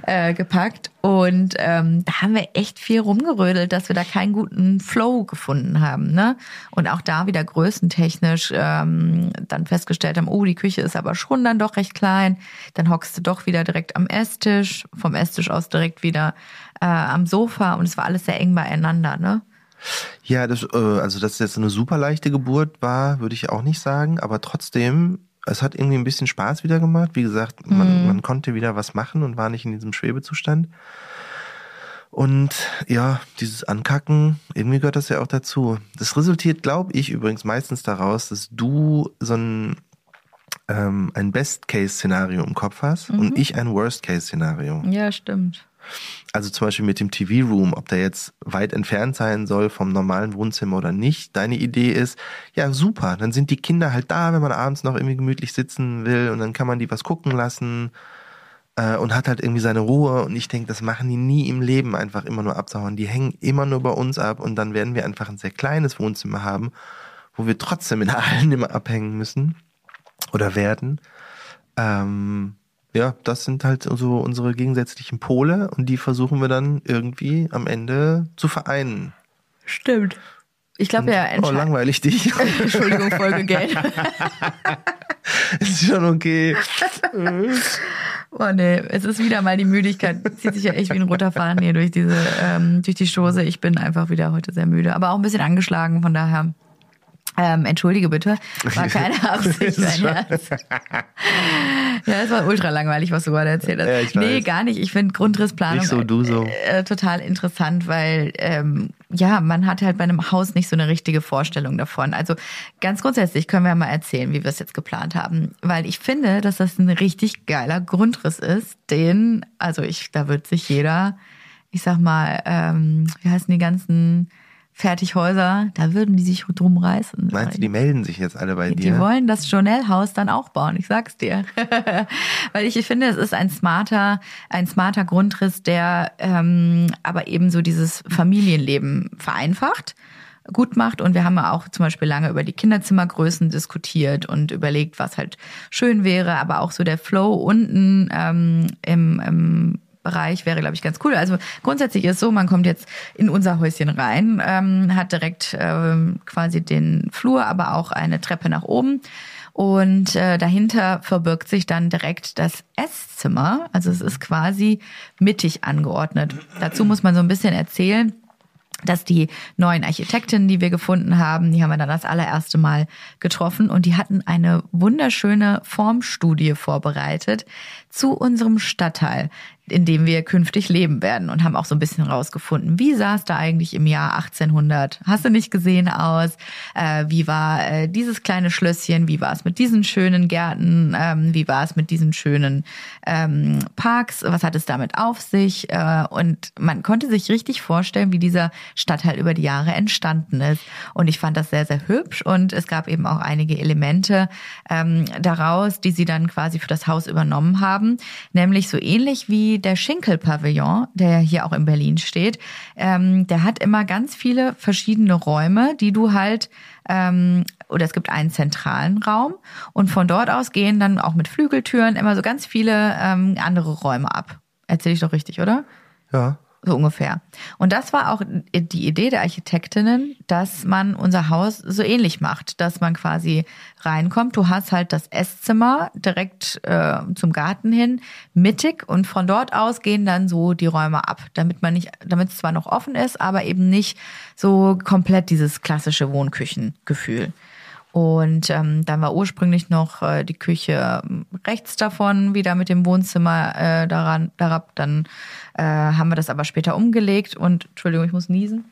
äh, gepackt. Und ähm, da haben wir echt viel rumgerödelt, dass wir da keinen guten Flow gefunden haben. Ne? Und auch da wieder größentechnisch ähm, dann festgestellt haben, oh, die Küche ist aber schon dann doch recht klein. Dann hockst du doch wieder direkt am Esstisch, vom Esstisch aus direkt wieder äh, am Sofa. Und es war alles sehr eng beieinander, ne? Ja, das, äh, also dass es jetzt eine super leichte Geburt war, würde ich auch nicht sagen. Aber trotzdem, es hat irgendwie ein bisschen Spaß wieder gemacht. Wie gesagt, man, mm. man konnte wieder was machen und war nicht in diesem Schwebezustand. Und ja, dieses Ankacken, irgendwie gehört das ja auch dazu. Das resultiert, glaube ich, übrigens meistens daraus, dass du so ein, ähm, ein Best-Case-Szenario im Kopf hast mhm. und ich ein Worst-Case-Szenario. Ja, stimmt. Also zum Beispiel mit dem T V-Room, ob der jetzt weit entfernt sein soll vom normalen Wohnzimmer oder nicht. Deine Idee ist, ja super, dann sind die Kinder halt da, wenn man abends noch irgendwie gemütlich sitzen will und dann kann man die was gucken lassen äh, und hat halt irgendwie seine Ruhe. Und ich denke, das machen die nie im Leben einfach immer nur absauen. Die hängen immer nur bei uns ab und dann werden wir einfach ein sehr kleines Wohnzimmer haben, wo wir trotzdem in allen immer abhängen müssen oder werden. Ähm... Ja, das sind halt so unsere gegensätzlichen Pole und die versuchen wir dann irgendwie am Ende zu vereinen. Stimmt. Ich glaube ja... Oh, langweilig dich. Entschuldigung, Folge Geld. Ist schon okay. Oh nee, es ist wieder mal die Müdigkeit. Zieht sich ja echt wie ein roter Faden hier durch diese, ähm, durch die Stoße. Ich bin einfach wieder heute sehr müde, aber auch ein bisschen angeschlagen, von daher... Ähm, entschuldige bitte, war keine Absicht, mein Herz. Ja, es war ultra langweilig, was du gerade erzählt hast. Ja, ich nee, weiß. Gar nicht. Ich finde Grundrissplanung nicht so, du so. Äh, total interessant, weil ähm, ja, man hat halt bei einem Haus nicht so eine richtige Vorstellung davon. Also ganz grundsätzlich können wir mal erzählen, wie wir es jetzt geplant haben, weil ich finde, dass das ein richtig geiler Grundriss ist, den, also ich, da wird sich jeder, ich sag mal, ähm, wie heißen die ganzen Fertighäuser, da würden die sich drum reißen. Meinst du, die melden sich jetzt alle bei die, dir? Die wollen das Jonelle-Haus dann auch bauen, ich sag's dir. Weil ich, ich finde, es ist ein smarter, ein smarter Grundriss, der ähm, aber eben so dieses Familienleben vereinfacht, gut macht. Und wir haben ja auch zum Beispiel lange über die Kinderzimmergrößen diskutiert und überlegt, was halt schön wäre, aber auch so der Flow unten ähm, im, im Bereich wäre, glaube ich, ganz cool. Also grundsätzlich ist so, man kommt jetzt in unser Häuschen rein, ähm, hat direkt ähm, quasi den Flur, aber auch eine Treppe nach oben. Und äh, dahinter verbirgt sich dann direkt das Esszimmer. Also es ist quasi mittig angeordnet. Dazu muss man so ein bisschen erzählen, dass die neuen Architektinnen, die wir gefunden haben, die haben wir dann das allererste Mal getroffen und die hatten eine wunderschöne Formstudie vorbereitet zu unserem Stadtteil, in dem wir künftig leben werden und haben auch so ein bisschen rausgefunden, wie sah es da eigentlich im Jahr achtzehnhundert, hast du nicht gesehen, aus, äh, wie war äh, dieses kleine Schlösschen, wie war es mit diesen schönen Gärten, ähm, wie war es mit diesen schönen ähm, Parks, was hat es damit auf sich, äh, und man konnte sich richtig vorstellen, wie dieser Stadtteil über die Jahre entstanden ist und ich fand das sehr, sehr hübsch und es gab eben auch einige Elemente ähm, daraus, die sie dann quasi für das Haus übernommen haben, nämlich so ähnlich wie der Schinkel-Pavillon, der hier auch in Berlin steht, ähm, der hat immer ganz viele verschiedene Räume, die du halt, ähm, oder es gibt einen zentralen Raum und von dort aus gehen dann auch mit Flügeltüren immer so ganz viele ähm, andere Räume ab. Erzähl ich doch richtig, oder? Ja. So ungefähr. Und das war auch die Idee der Architektinnen, dass man unser Haus so ähnlich macht, dass man quasi reinkommt. Du hast halt das Esszimmer direkt äh, zum Garten hin, mittig und von dort aus gehen dann so die Räume ab, damit man nicht, damit es zwar noch offen ist, aber eben nicht so komplett dieses klassische Wohnküchengefühl. Und ähm, dann war ursprünglich noch äh, die Küche rechts davon, wieder mit dem Wohnzimmer äh, daran, darab. Dann äh, haben wir das aber später umgelegt. Und, Entschuldigung, ich muss niesen.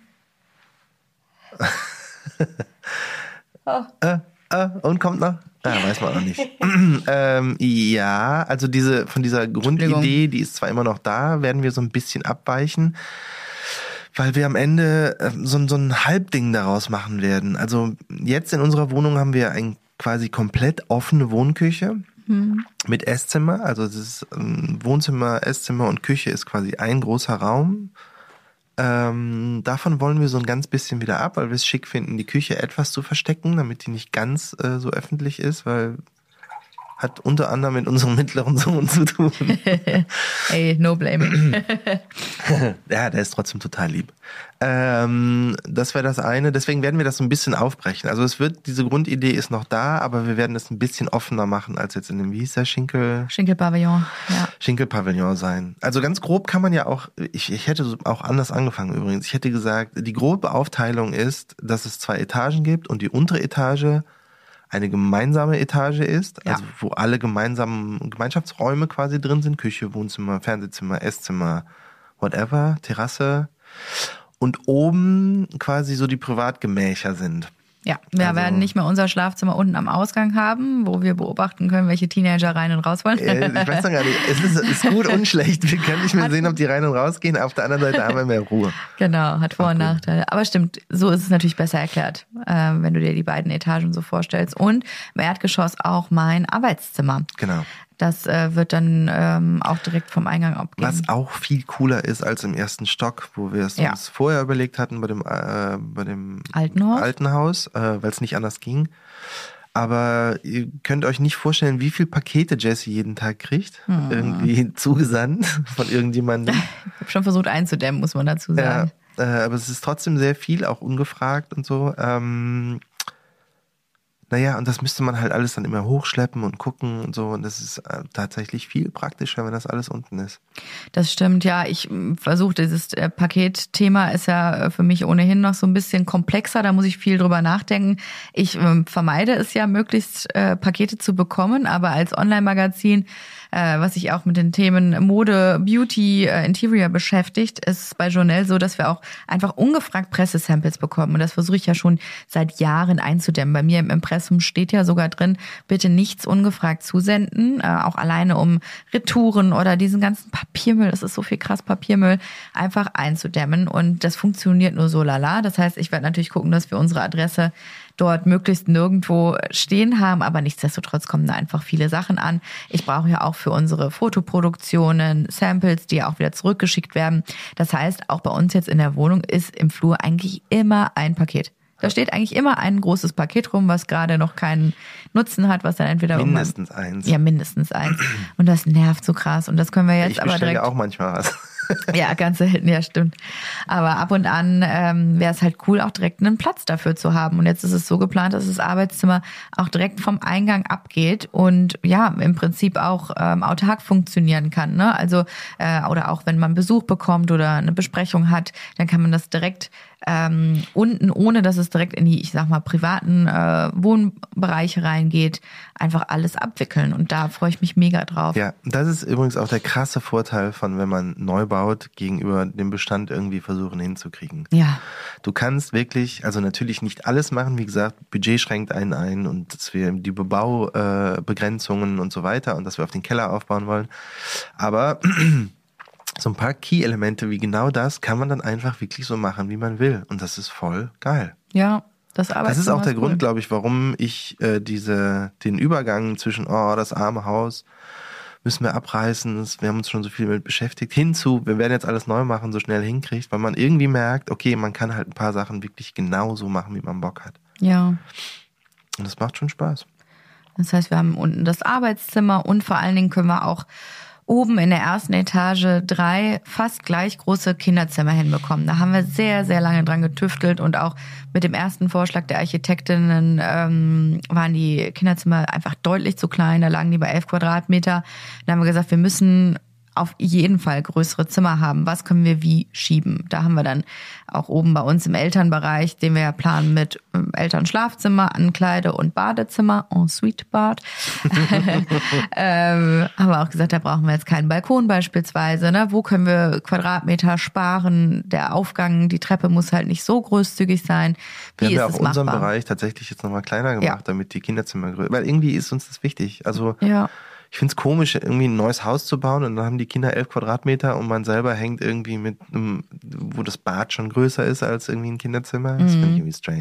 oh. äh, äh, und kommt noch? Ja, weiß man noch nicht. ähm, ja, also diese von dieser Grundidee, die ist zwar immer noch da, werden wir so ein bisschen abweichen, weil wir am Ende so, so ein Halbding daraus machen werden. Also jetzt in unserer Wohnung haben wir eine quasi komplett offene Wohnküche mhm. mit Esszimmer. Also es ist ähm, Wohnzimmer, Esszimmer und Küche ist quasi ein großer Raum. Ähm, davon wollen wir so ein ganz bisschen wieder ab, weil wir es schick finden, die Küche etwas zu verstecken, damit die nicht ganz äh, so öffentlich ist, weil Hat unter anderem mit unserem mittleren Sohn zu tun. Ey, no blaming. Ja, der ist trotzdem total lieb. Ähm, das wäre das eine. Deswegen werden wir das so ein bisschen aufbrechen. Also es wird, diese Grundidee ist noch da, aber wir werden es ein bisschen offener machen als jetzt in dem, wie hieß der, Schinkel? Schinkelpavillon, ja. Schinkelpavillon sein. Also ganz grob kann man ja auch, ich, ich hätte auch anders angefangen übrigens. Ich hätte gesagt, die grobe Aufteilung ist, dass es zwei Etagen gibt und die untere Etage eine gemeinsame Etage ist, Ja. also wo alle gemeinsamen Gemeinschaftsräume quasi drin sind, Küche, Wohnzimmer, Fernsehzimmer, Esszimmer, whatever, Terrasse. Und oben quasi so die Privatgemächer sind. Ja, wir Also- werden nicht mehr unser Schlafzimmer unten am Ausgang haben, wo wir beobachten können, welche Teenager rein und raus wollen. Äh, ich weiß noch gar nicht, es ist, ist gut und schlecht. Wir können nicht mehr sehen, ob die rein und raus gehen. Auf der anderen Seite haben wir mehr Ruhe. Genau, hat Vor- und Ach, gut. Nachteile. Aber stimmt, so ist es natürlich besser erklärt, äh, wenn du dir die beiden Etagen so vorstellst. Und im Erdgeschoss auch mein Arbeitszimmer. Genau. Das äh, wird dann ähm, auch direkt vom Eingang abgehen. Was auch viel cooler ist als im ersten Stock, wo wir es Ja. uns vorher überlegt hatten bei dem, äh, bei dem Alten Haus? alten Haus, äh, weil es nicht anders ging. Aber ihr könnt euch nicht vorstellen, wie viel Pakete Jessie jeden Tag kriegt. Hm. Irgendwie zugesandt von irgendjemandem. Ich habe schon versucht einzudämmen, muss man dazu sagen. Ja, äh, aber es ist trotzdem sehr viel, auch ungefragt und so. Ähm, naja, und das müsste man halt alles dann immer hochschleppen und gucken und so. Und das ist äh, tatsächlich viel praktischer, wenn das alles unten ist. Das stimmt, ja. Ich versuche, dieses äh, Paketthema ist ja äh, für mich ohnehin noch so ein bisschen komplexer. Da muss ich viel drüber nachdenken. Ich ähm, vermeide es ja, möglichst äh, Pakete zu bekommen, aber als Online-Magazin, äh, was sich auch mit den Themen Mode, Beauty, äh, Interior beschäftigt, ist es bei Journal so, dass wir auch einfach ungefragt Pressesamples bekommen. Und das versuche ich ja schon seit Jahren einzudämmen. Bei mir im Impressum steht ja sogar drin, bitte nichts ungefragt zusenden, äh, auch alleine um Retouren oder diesen ganzen Papiermüll, das ist so viel krass Papiermüll, einfach einzudämmen. Und das funktioniert nur so lala. Das heißt, ich werde natürlich gucken, dass wir unsere Adresse dort möglichst nirgendwo stehen haben, aber nichtsdestotrotz kommen da einfach viele Sachen an. Ich brauche ja auch für unsere Fotoproduktionen Samples, die auch wieder zurückgeschickt werden. Das heißt, auch bei uns jetzt in der Wohnung ist im Flur eigentlich immer ein Paket. Da steht eigentlich immer ein großes Paket rum, was gerade noch keinen Nutzen hat, was dann entweder Mindestens irgendwann- eins. Ja, mindestens eins. Und das nervt so krass. Und das können wir jetzt Ich aber bestelle direkt. ja auch manchmal was. Ja, ganz selten, ja, stimmt. Aber ab und an ähm, wäre es halt cool, auch direkt einen Platz dafür zu haben. Und jetzt ist es so geplant, dass das Arbeitszimmer auch direkt vom Eingang abgeht und ja, im Prinzip auch ähm, autark funktionieren kann. Ne? Also, äh, oder auch wenn man Besuch bekommt oder eine Besprechung hat, dann kann man das direkt ähm, unten, ohne dass es direkt in die, ich sag mal, privaten äh, Wohnbereiche reingeht, einfach alles abwickeln. Und da freue ich mich mega drauf. Ja, das ist übrigens auch der krasse Vorteil von, wenn man neu baut, gegenüber dem Bestand irgendwie versuchen hinzukriegen. Ja. Du kannst wirklich, also natürlich nicht alles machen, wie gesagt, Budget schränkt einen ein und dass wir die Bebaubegrenzungen und so weiter und dass wir auf den Keller aufbauen wollen. Aber so ein paar Key-Elemente wie genau das kann man dann einfach wirklich so machen, wie man will. Und das ist voll geil. Ja. Das, Das ist auch der cool. Grund, glaube ich, warum ich äh, diese den Übergang zwischen, oh, das arme Haus müssen wir abreißen, das, wir haben uns schon so viel damit beschäftigt, hinzu, wir werden jetzt alles neu machen, so schnell hinkriegt, weil man irgendwie merkt, okay, man kann halt ein paar Sachen wirklich genauso machen, wie man Bock hat. Ja. Und das macht schon Spaß. Das heißt, wir haben unten das Arbeitszimmer und vor allen Dingen können wir auch oben in der ersten Etage drei fast gleich große Kinderzimmer hinbekommen. Da haben wir sehr, sehr lange dran getüftelt und auch mit dem ersten Vorschlag der Architektinnen ähm, waren die Kinderzimmer einfach deutlich zu klein. Da lagen die bei elf Quadratmeter. Da haben wir gesagt, wir müssen auf jeden Fall größere Zimmer haben. Was können wir wie schieben? Da haben wir dann auch oben bei uns im Elternbereich, den wir ja planen mit Elternschlafzimmer, Ankleide und Badezimmer, en suite Bad. ähm, haben wir auch gesagt, da brauchen wir jetzt keinen Balkon beispielsweise. Ne? Wo können wir Quadratmeter sparen? Der Aufgang, die Treppe muss halt nicht so großzügig sein. Wie Wir haben ist ja auch es unseren machbar? Bereich tatsächlich jetzt nochmal kleiner gemacht, Ja. damit die Kinderzimmer größer, weil irgendwie ist uns das wichtig. Also Ja. ich finde es komisch, irgendwie ein neues Haus zu bauen und dann haben die Kinder elf Quadratmeter und man selber hängt irgendwie mit einem, wo das Bad schon größer ist als irgendwie ein Kinderzimmer. Das finde ich irgendwie strange.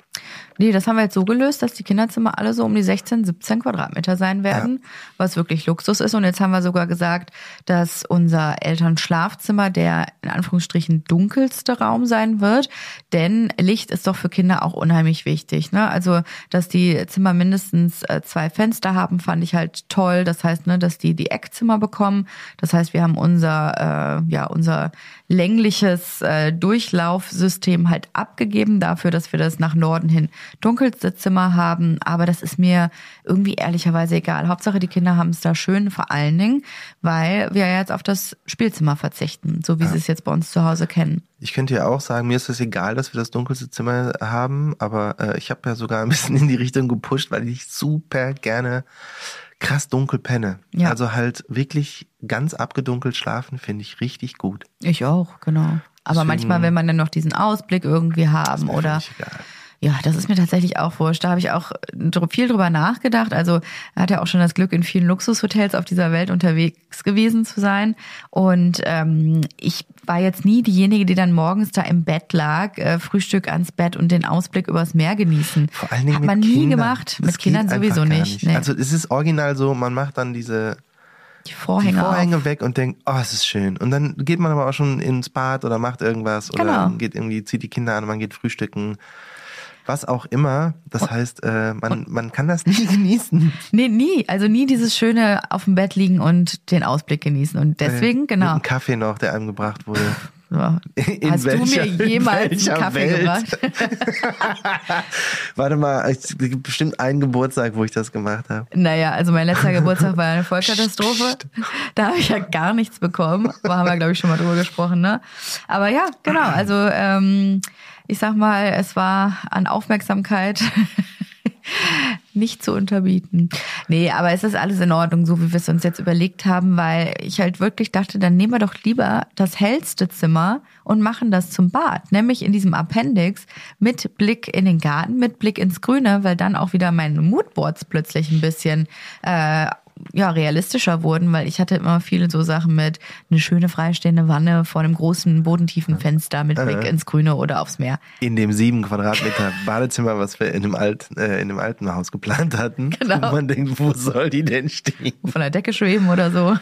Nee, das haben wir jetzt so gelöst, dass die Kinderzimmer alle so um die sechzehn, siebzehn Quadratmeter sein werden, ja. was wirklich Luxus ist. Und jetzt haben wir sogar gesagt, dass unser Elternschlafzimmer der in Anführungsstrichen dunkelste Raum sein wird. Denn Licht ist doch für Kinder auch unheimlich wichtig. Ne? Also, dass die Zimmer mindestens zwei Fenster haben, fand ich halt toll. Das heißt, ne, dass die die Eckzimmer bekommen. Das heißt, wir haben unser, äh, ja, unser längliches äh, Durchlaufsystem halt abgegeben dafür, dass wir das nach Norden hin dunkelste Zimmer haben, aber das ist mir irgendwie ehrlicherweise egal. Hauptsache, die Kinder haben es da schön, vor allen Dingen, weil wir jetzt auf das Spielzimmer verzichten, so wie ja. sie es jetzt bei uns zu Hause kennen. Ich könnte ja auch sagen, mir ist es egal, dass wir das dunkelste Zimmer haben, aber äh, ich habe ja sogar ein bisschen in die Richtung gepusht, weil ich super gerne krass dunkel penne. Ja. Also halt wirklich ganz abgedunkelt schlafen finde ich richtig gut. Ich auch, genau. Aber Deswegen, manchmal will man dann noch diesen Ausblick irgendwie haben oder... Ja, das ist mir tatsächlich auch wurscht. Da habe ich auch viel drüber nachgedacht. Also er hat ja auch schon das Glück, in vielen Luxushotels auf dieser Welt unterwegs gewesen zu sein. Und ähm, ich war jetzt nie diejenige, die dann morgens da im Bett lag, äh, Frühstück ans Bett und den Ausblick übers Meer genießen. Vor allen Dingen hat man mit nie Kindern. gemacht. Das mit Kindern sowieso nicht. nicht. Nee. Also es ist original so, man macht dann diese... Die Vorhänge, die Vorhänge auf. weg und denkt, oh, es ist schön. Und dann geht man aber auch schon ins Bad oder macht irgendwas oder genau. geht irgendwie, zieht die Kinder an, man geht frühstücken. Was auch immer. Das und, heißt, äh, man, man kann das nie genießen. Nee, nie. Also nie dieses schöne auf dem Bett liegen und den Ausblick genießen. Und deswegen, äh, genau. Mit einem Kaffee noch, der einem gebracht wurde. Ja. Hast welcher, du mir jemals einen Kaffee Welt? gebracht? Warte mal, es gibt bestimmt einen Geburtstag, wo ich das gemacht habe. Naja, also mein letzter Geburtstag war eine Vollkatastrophe. Da habe ich ja gar nichts bekommen. Da haben wir, glaube ich, schon mal drüber gesprochen, ne? Aber ja, genau. Also ähm, ich sag mal, es war an Aufmerksamkeit nicht zu unterbieten. Nee, aber es ist alles in Ordnung, so wie wir es uns jetzt überlegt haben, weil ich halt wirklich dachte, dann nehmen wir doch lieber das hellste Zimmer und machen das zum Bad, nämlich in diesem Appendix mit Blick in den Garten, mit Blick ins Grüne, weil dann auch wieder meine Moodboards plötzlich ein bisschen äh, ja realistischer wurden, weil ich hatte immer viele so Sachen mit eine schöne freistehende Wanne vor einem großen bodentiefen Fenster mit Blick äh, ins Grüne oder aufs Meer. In dem sieben Quadratmeter Badezimmer, was wir in dem alten äh, in dem alten Haus geplant hatten. Genau. Und man denkt, wo soll die denn stehen? Von der Decke schweben oder so.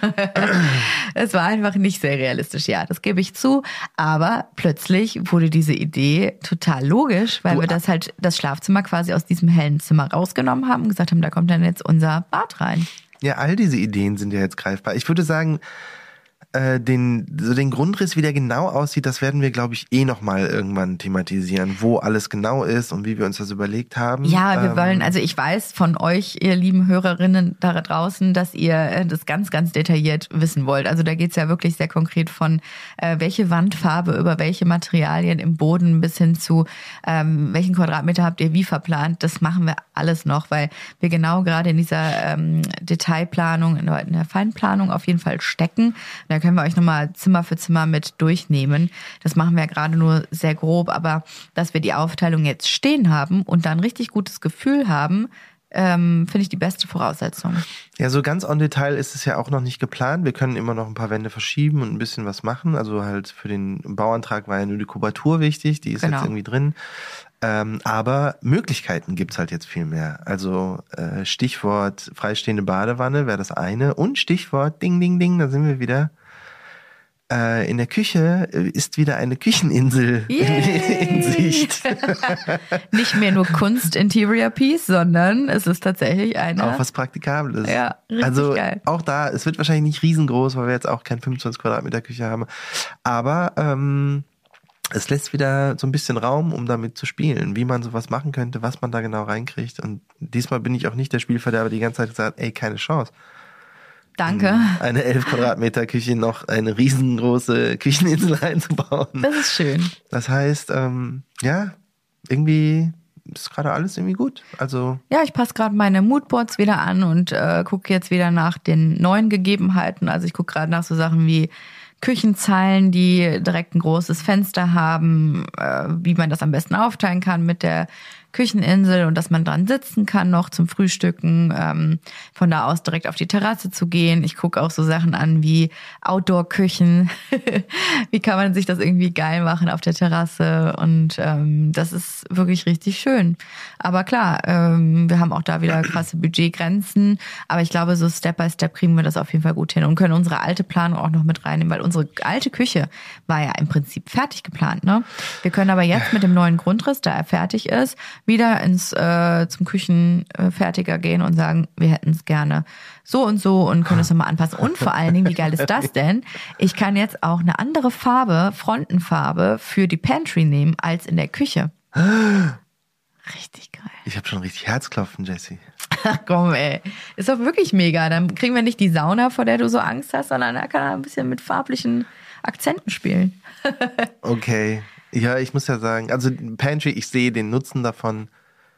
Es war einfach nicht sehr realistisch, ja, das gebe ich zu. Aber plötzlich wurde diese Idee total logisch, weil du, wir das halt das Schlafzimmer quasi aus diesem hellen Zimmer rausgenommen haben und gesagt haben, da kommt dann jetzt unser Bad rein. Ja, all diese Ideen sind ja jetzt greifbar. Ich würde sagen, äh, den, so den Grundriss, wie der genau aussieht, das werden wir, glaube ich, eh nochmal irgendwann thematisieren, wo alles genau ist und wie wir uns das überlegt haben. Ja, wir ähm, wollen, also ich weiß von euch, ihr lieben Hörerinnen da draußen, dass ihr das ganz, ganz detailliert wissen wollt. Also da geht's ja wirklich sehr konkret von äh, welche Wandfarbe über welche Materialien im Boden bis hin zu ähm, welchen Quadratmeter habt ihr wie verplant. Das machen wir alles noch, weil wir genau gerade in dieser ähm, Detailplanung, in der, in der Feinplanung auf jeden Fall stecken. Da können wir euch nochmal Zimmer für Zimmer mit durchnehmen. Das machen wir ja gerade nur sehr grob, aber dass wir die Aufteilung jetzt stehen haben und dann richtig gutes Gefühl haben, ähm, finde ich die beste Voraussetzung. Ja, so ganz on Detail ist es ja auch noch nicht geplant. Wir können immer noch ein paar Wände verschieben und ein bisschen was machen. Also halt für den Bauantrag war ja nur die Kubatur wichtig, die ist genau. jetzt irgendwie drin. Ähm, aber Möglichkeiten gibt's halt jetzt viel mehr. Also äh, Stichwort freistehende Badewanne wäre das eine und Stichwort Ding, Ding, Ding, da sind wir wieder. Äh, in der Küche ist wieder eine Kücheninsel in, in Sicht. Nicht mehr nur Kunst-Interior-Piece, sondern es ist tatsächlich eine... Auch was Praktikables. Ja, richtig also geil. Auch da, es wird wahrscheinlich nicht riesengroß, weil wir jetzt auch kein fünfundzwanzig Quadratmeter Küche haben. Aber ähm, es lässt wieder so ein bisschen Raum, um damit zu spielen, wie man sowas machen könnte, was man da genau reinkriegt. Und diesmal bin ich auch nicht der Spielverderber, der die ganze Zeit gesagt, ey, keine Chance. Danke. Eine elf Quadratmeter Küche noch eine riesengroße Kücheninsel einzubauen. Das ist schön. Das heißt, ähm, ja, irgendwie ist gerade alles irgendwie gut. Also ja, ich passe gerade meine Moodboards wieder an und äh, gucke jetzt wieder nach den neuen Gegebenheiten. Also ich gucke gerade nach so Sachen wie Küchenzeilen, die direkt ein großes Fenster haben, äh, wie man das am besten aufteilen kann mit der Kücheninsel und dass man dran sitzen kann noch zum Frühstücken, ähm, von da aus direkt auf die Terrasse zu gehen. Ich gucke auch so Sachen an wie Outdoor-Küchen. Wie kann man sich das irgendwie geil machen auf der Terrasse? Und ähm, das ist wirklich richtig schön. Aber klar, ähm, wir haben auch da wieder krasse Budgetgrenzen. Aber ich glaube, so Step by Step kriegen wir das auf jeden Fall gut hin und können unsere alte Planung auch noch mit reinnehmen, weil unsere alte Küche war ja im Prinzip fertig geplant. Ne? Wir können aber jetzt mit dem neuen Grundriss, da er fertig ist, wieder ins äh, zum Küchenfertiger gehen und sagen, wir hätten es gerne so und so und können es nochmal anpassen. Und vor allen Dingen, wie geil ist das denn? Ich kann jetzt auch eine andere Farbe, Frontenfarbe für die Pantry nehmen als in der Küche. Richtig geil. Ich habe schon richtig Herzklopfen, Jessie. Ach komm, ey. Ist doch wirklich mega. Dann kriegen wir nicht die Sauna, vor der du so Angst hast, sondern da kann er ein bisschen mit farblichen Akzenten spielen. Okay. Ja, ich muss ja sagen, also Pantry, ich sehe den Nutzen davon.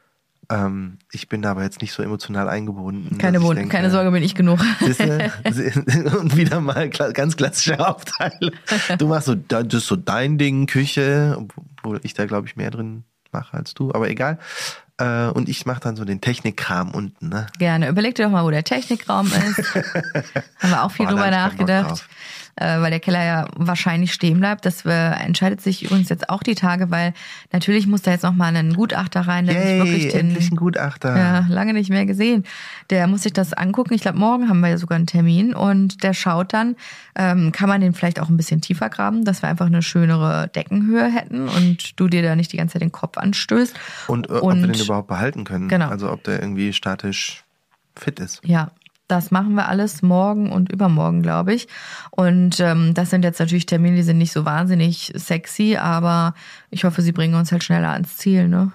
Ähm, ich bin da aber jetzt nicht so emotional eingebunden. Keine, Bo- denke, keine Sorge, bin ich genug. Siehste? Und wieder mal ganz klassische Aufteilung. Du machst so, das ist so dein Ding, Küche, obwohl ich da, glaube ich, mehr drin mache als du, aber egal. Und ich mache dann so den Technikkram unten. Ne? Gerne. Überleg dir doch mal, wo der Technikraum ist. Haben wir auch viel Boah, drüber da hab ich keinen Bock nachgedacht. drauf. Weil der Keller ja wahrscheinlich stehen bleibt. Das entscheidet sich übrigens jetzt auch die Tage, weil natürlich muss da jetzt noch mal ein Gutachter rein, der Yay, sich wirklich den, endlich ein Gutachter. Ja, lange nicht mehr gesehen. Der muss sich das angucken. Ich glaube, morgen haben wir ja sogar einen Termin und der schaut dann, ähm, kann man den vielleicht auch ein bisschen tiefer graben, dass wir einfach eine schönere Deckenhöhe hätten und du dir da nicht die ganze Zeit den Kopf anstößt. Und, äh, und ob wir den überhaupt behalten können. Genau. Also ob der irgendwie statisch fit ist. Ja, das machen wir alles morgen und übermorgen, glaube ich. Und ähm, das sind jetzt natürlich Termine, die sind nicht so wahnsinnig sexy, aber ich hoffe, sie bringen uns halt schneller ans Ziel, ne?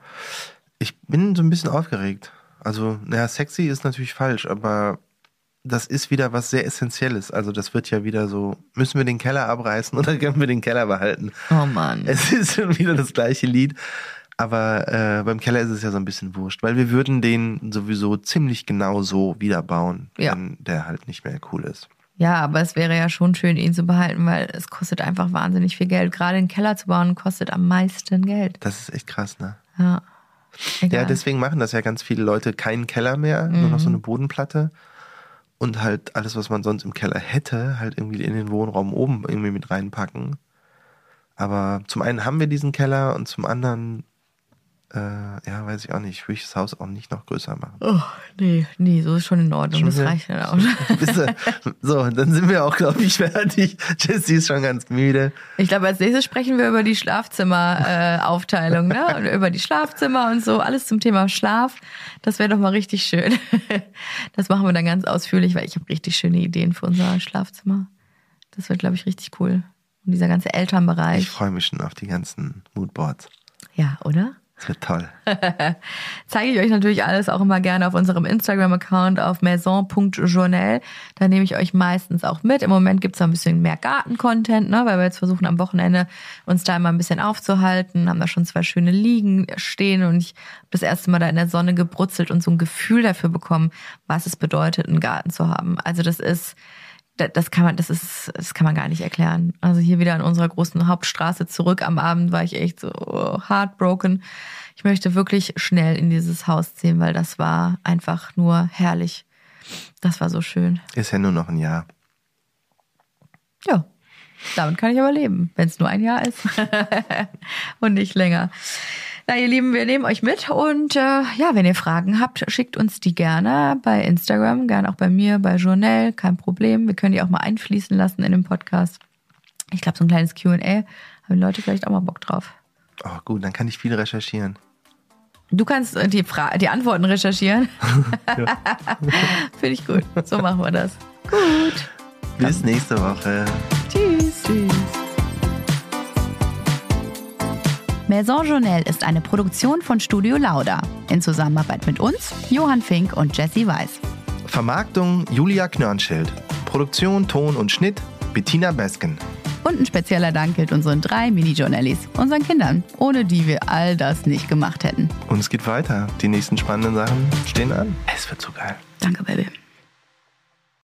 Ich bin so ein bisschen aufgeregt. Also, naja, sexy ist natürlich falsch, aber das ist wieder was sehr Essentielles. Also das wird ja wieder so, müssen wir den Keller abreißen oder können wir den Keller behalten? Oh Mann. Es ist schon wieder das gleiche Lied. Aber äh, beim Keller ist es ja so ein bisschen wurscht, weil wir würden den sowieso ziemlich genau so wieder bauen, Ja. wenn der halt nicht mehr cool ist. Ja, aber es wäre ja schon schön, ihn zu behalten, weil es kostet einfach wahnsinnig viel Geld. Gerade einen Keller zu bauen, kostet am meisten Geld. Das ist echt krass, ne? Ja. Egal. Ja, deswegen machen das ja ganz viele Leute keinen Keller mehr, nur noch so eine Bodenplatte. Und halt alles, was man sonst im Keller hätte, halt irgendwie in den Wohnraum oben irgendwie mit reinpacken. Aber zum einen haben wir diesen Keller und zum anderen, äh, ja, weiß ich auch nicht, würde ich das Haus auch nicht noch größer machen. Oh, nee, nee, so ist schon in Ordnung. Schon Das wieder- reicht ja auch. Bist du- So, dann sind wir auch, glaube ich, fertig. Jessie ist schon ganz müde. Ich glaube, als nächstes sprechen wir über die Schlafzimmer-Aufteilung, ne? Und über die Schlafzimmer und so, alles zum Thema Schlaf. Das wäre doch mal richtig schön. Das machen wir dann ganz ausführlich, weil ich habe richtig schöne Ideen für unser Schlafzimmer. Das wird, glaube ich, richtig cool. Und dieser ganze Elternbereich. Ich freue mich schon auf die ganzen Moodboards. Ja, oder? Das wird toll. Zeige ich euch natürlich alles auch immer gerne auf unserem Instagram-Account auf maison punkt journal. Da nehme ich euch meistens auch mit. Im Moment gibt's da ein bisschen mehr Garten-Content, ne, weil wir jetzt versuchen am Wochenende uns da immer ein bisschen aufzuhalten. Haben da schon zwei schöne Liegen stehen und ich habe das erste Mal da in der Sonne gebrutzelt und so ein Gefühl dafür bekommen, was es bedeutet, einen Garten zu haben. Also das ist... Das kann man, das ist, das kann man gar nicht erklären. Also hier wieder an unserer großen Hauptstraße zurück am Abend war ich echt so heartbroken. Ich möchte wirklich schnell in dieses Haus ziehen, weil das war einfach nur herrlich. Das war so schön. Ist ja nur noch ein Jahr. Ja, damit kann ich aber leben, wenn es nur ein Jahr ist und nicht länger. Na, ihr Lieben, wir nehmen euch mit und äh, ja, wenn ihr Fragen habt, schickt uns die gerne bei Instagram, gerne auch bei mir, bei Journal, kein Problem. Wir können die auch mal einfließen lassen in den Podcast. Ich glaube, so ein kleines Q und A haben die Leute vielleicht auch mal Bock drauf. Oh, gut, dann kann ich viel recherchieren. Du kannst äh, die, Fra- die Antworten recherchieren. Finde ich gut. So machen wir das. Gut. Bis nächste Woche. Tschüss. Tschüss. Maison Journal ist eine Produktion von Studio Lauda. In Zusammenarbeit mit uns, Johann Fink und Jessie Weiß. Vermarktung Julia Knörnschild. Produktion, Ton und Schnitt Bettina Besken. Und ein spezieller Dank gilt unseren drei Mini-Journalis, unseren Kindern, ohne die wir all das nicht gemacht hätten. Und es geht weiter. Die nächsten spannenden Sachen stehen an. Es wird so geil. Danke, Baby.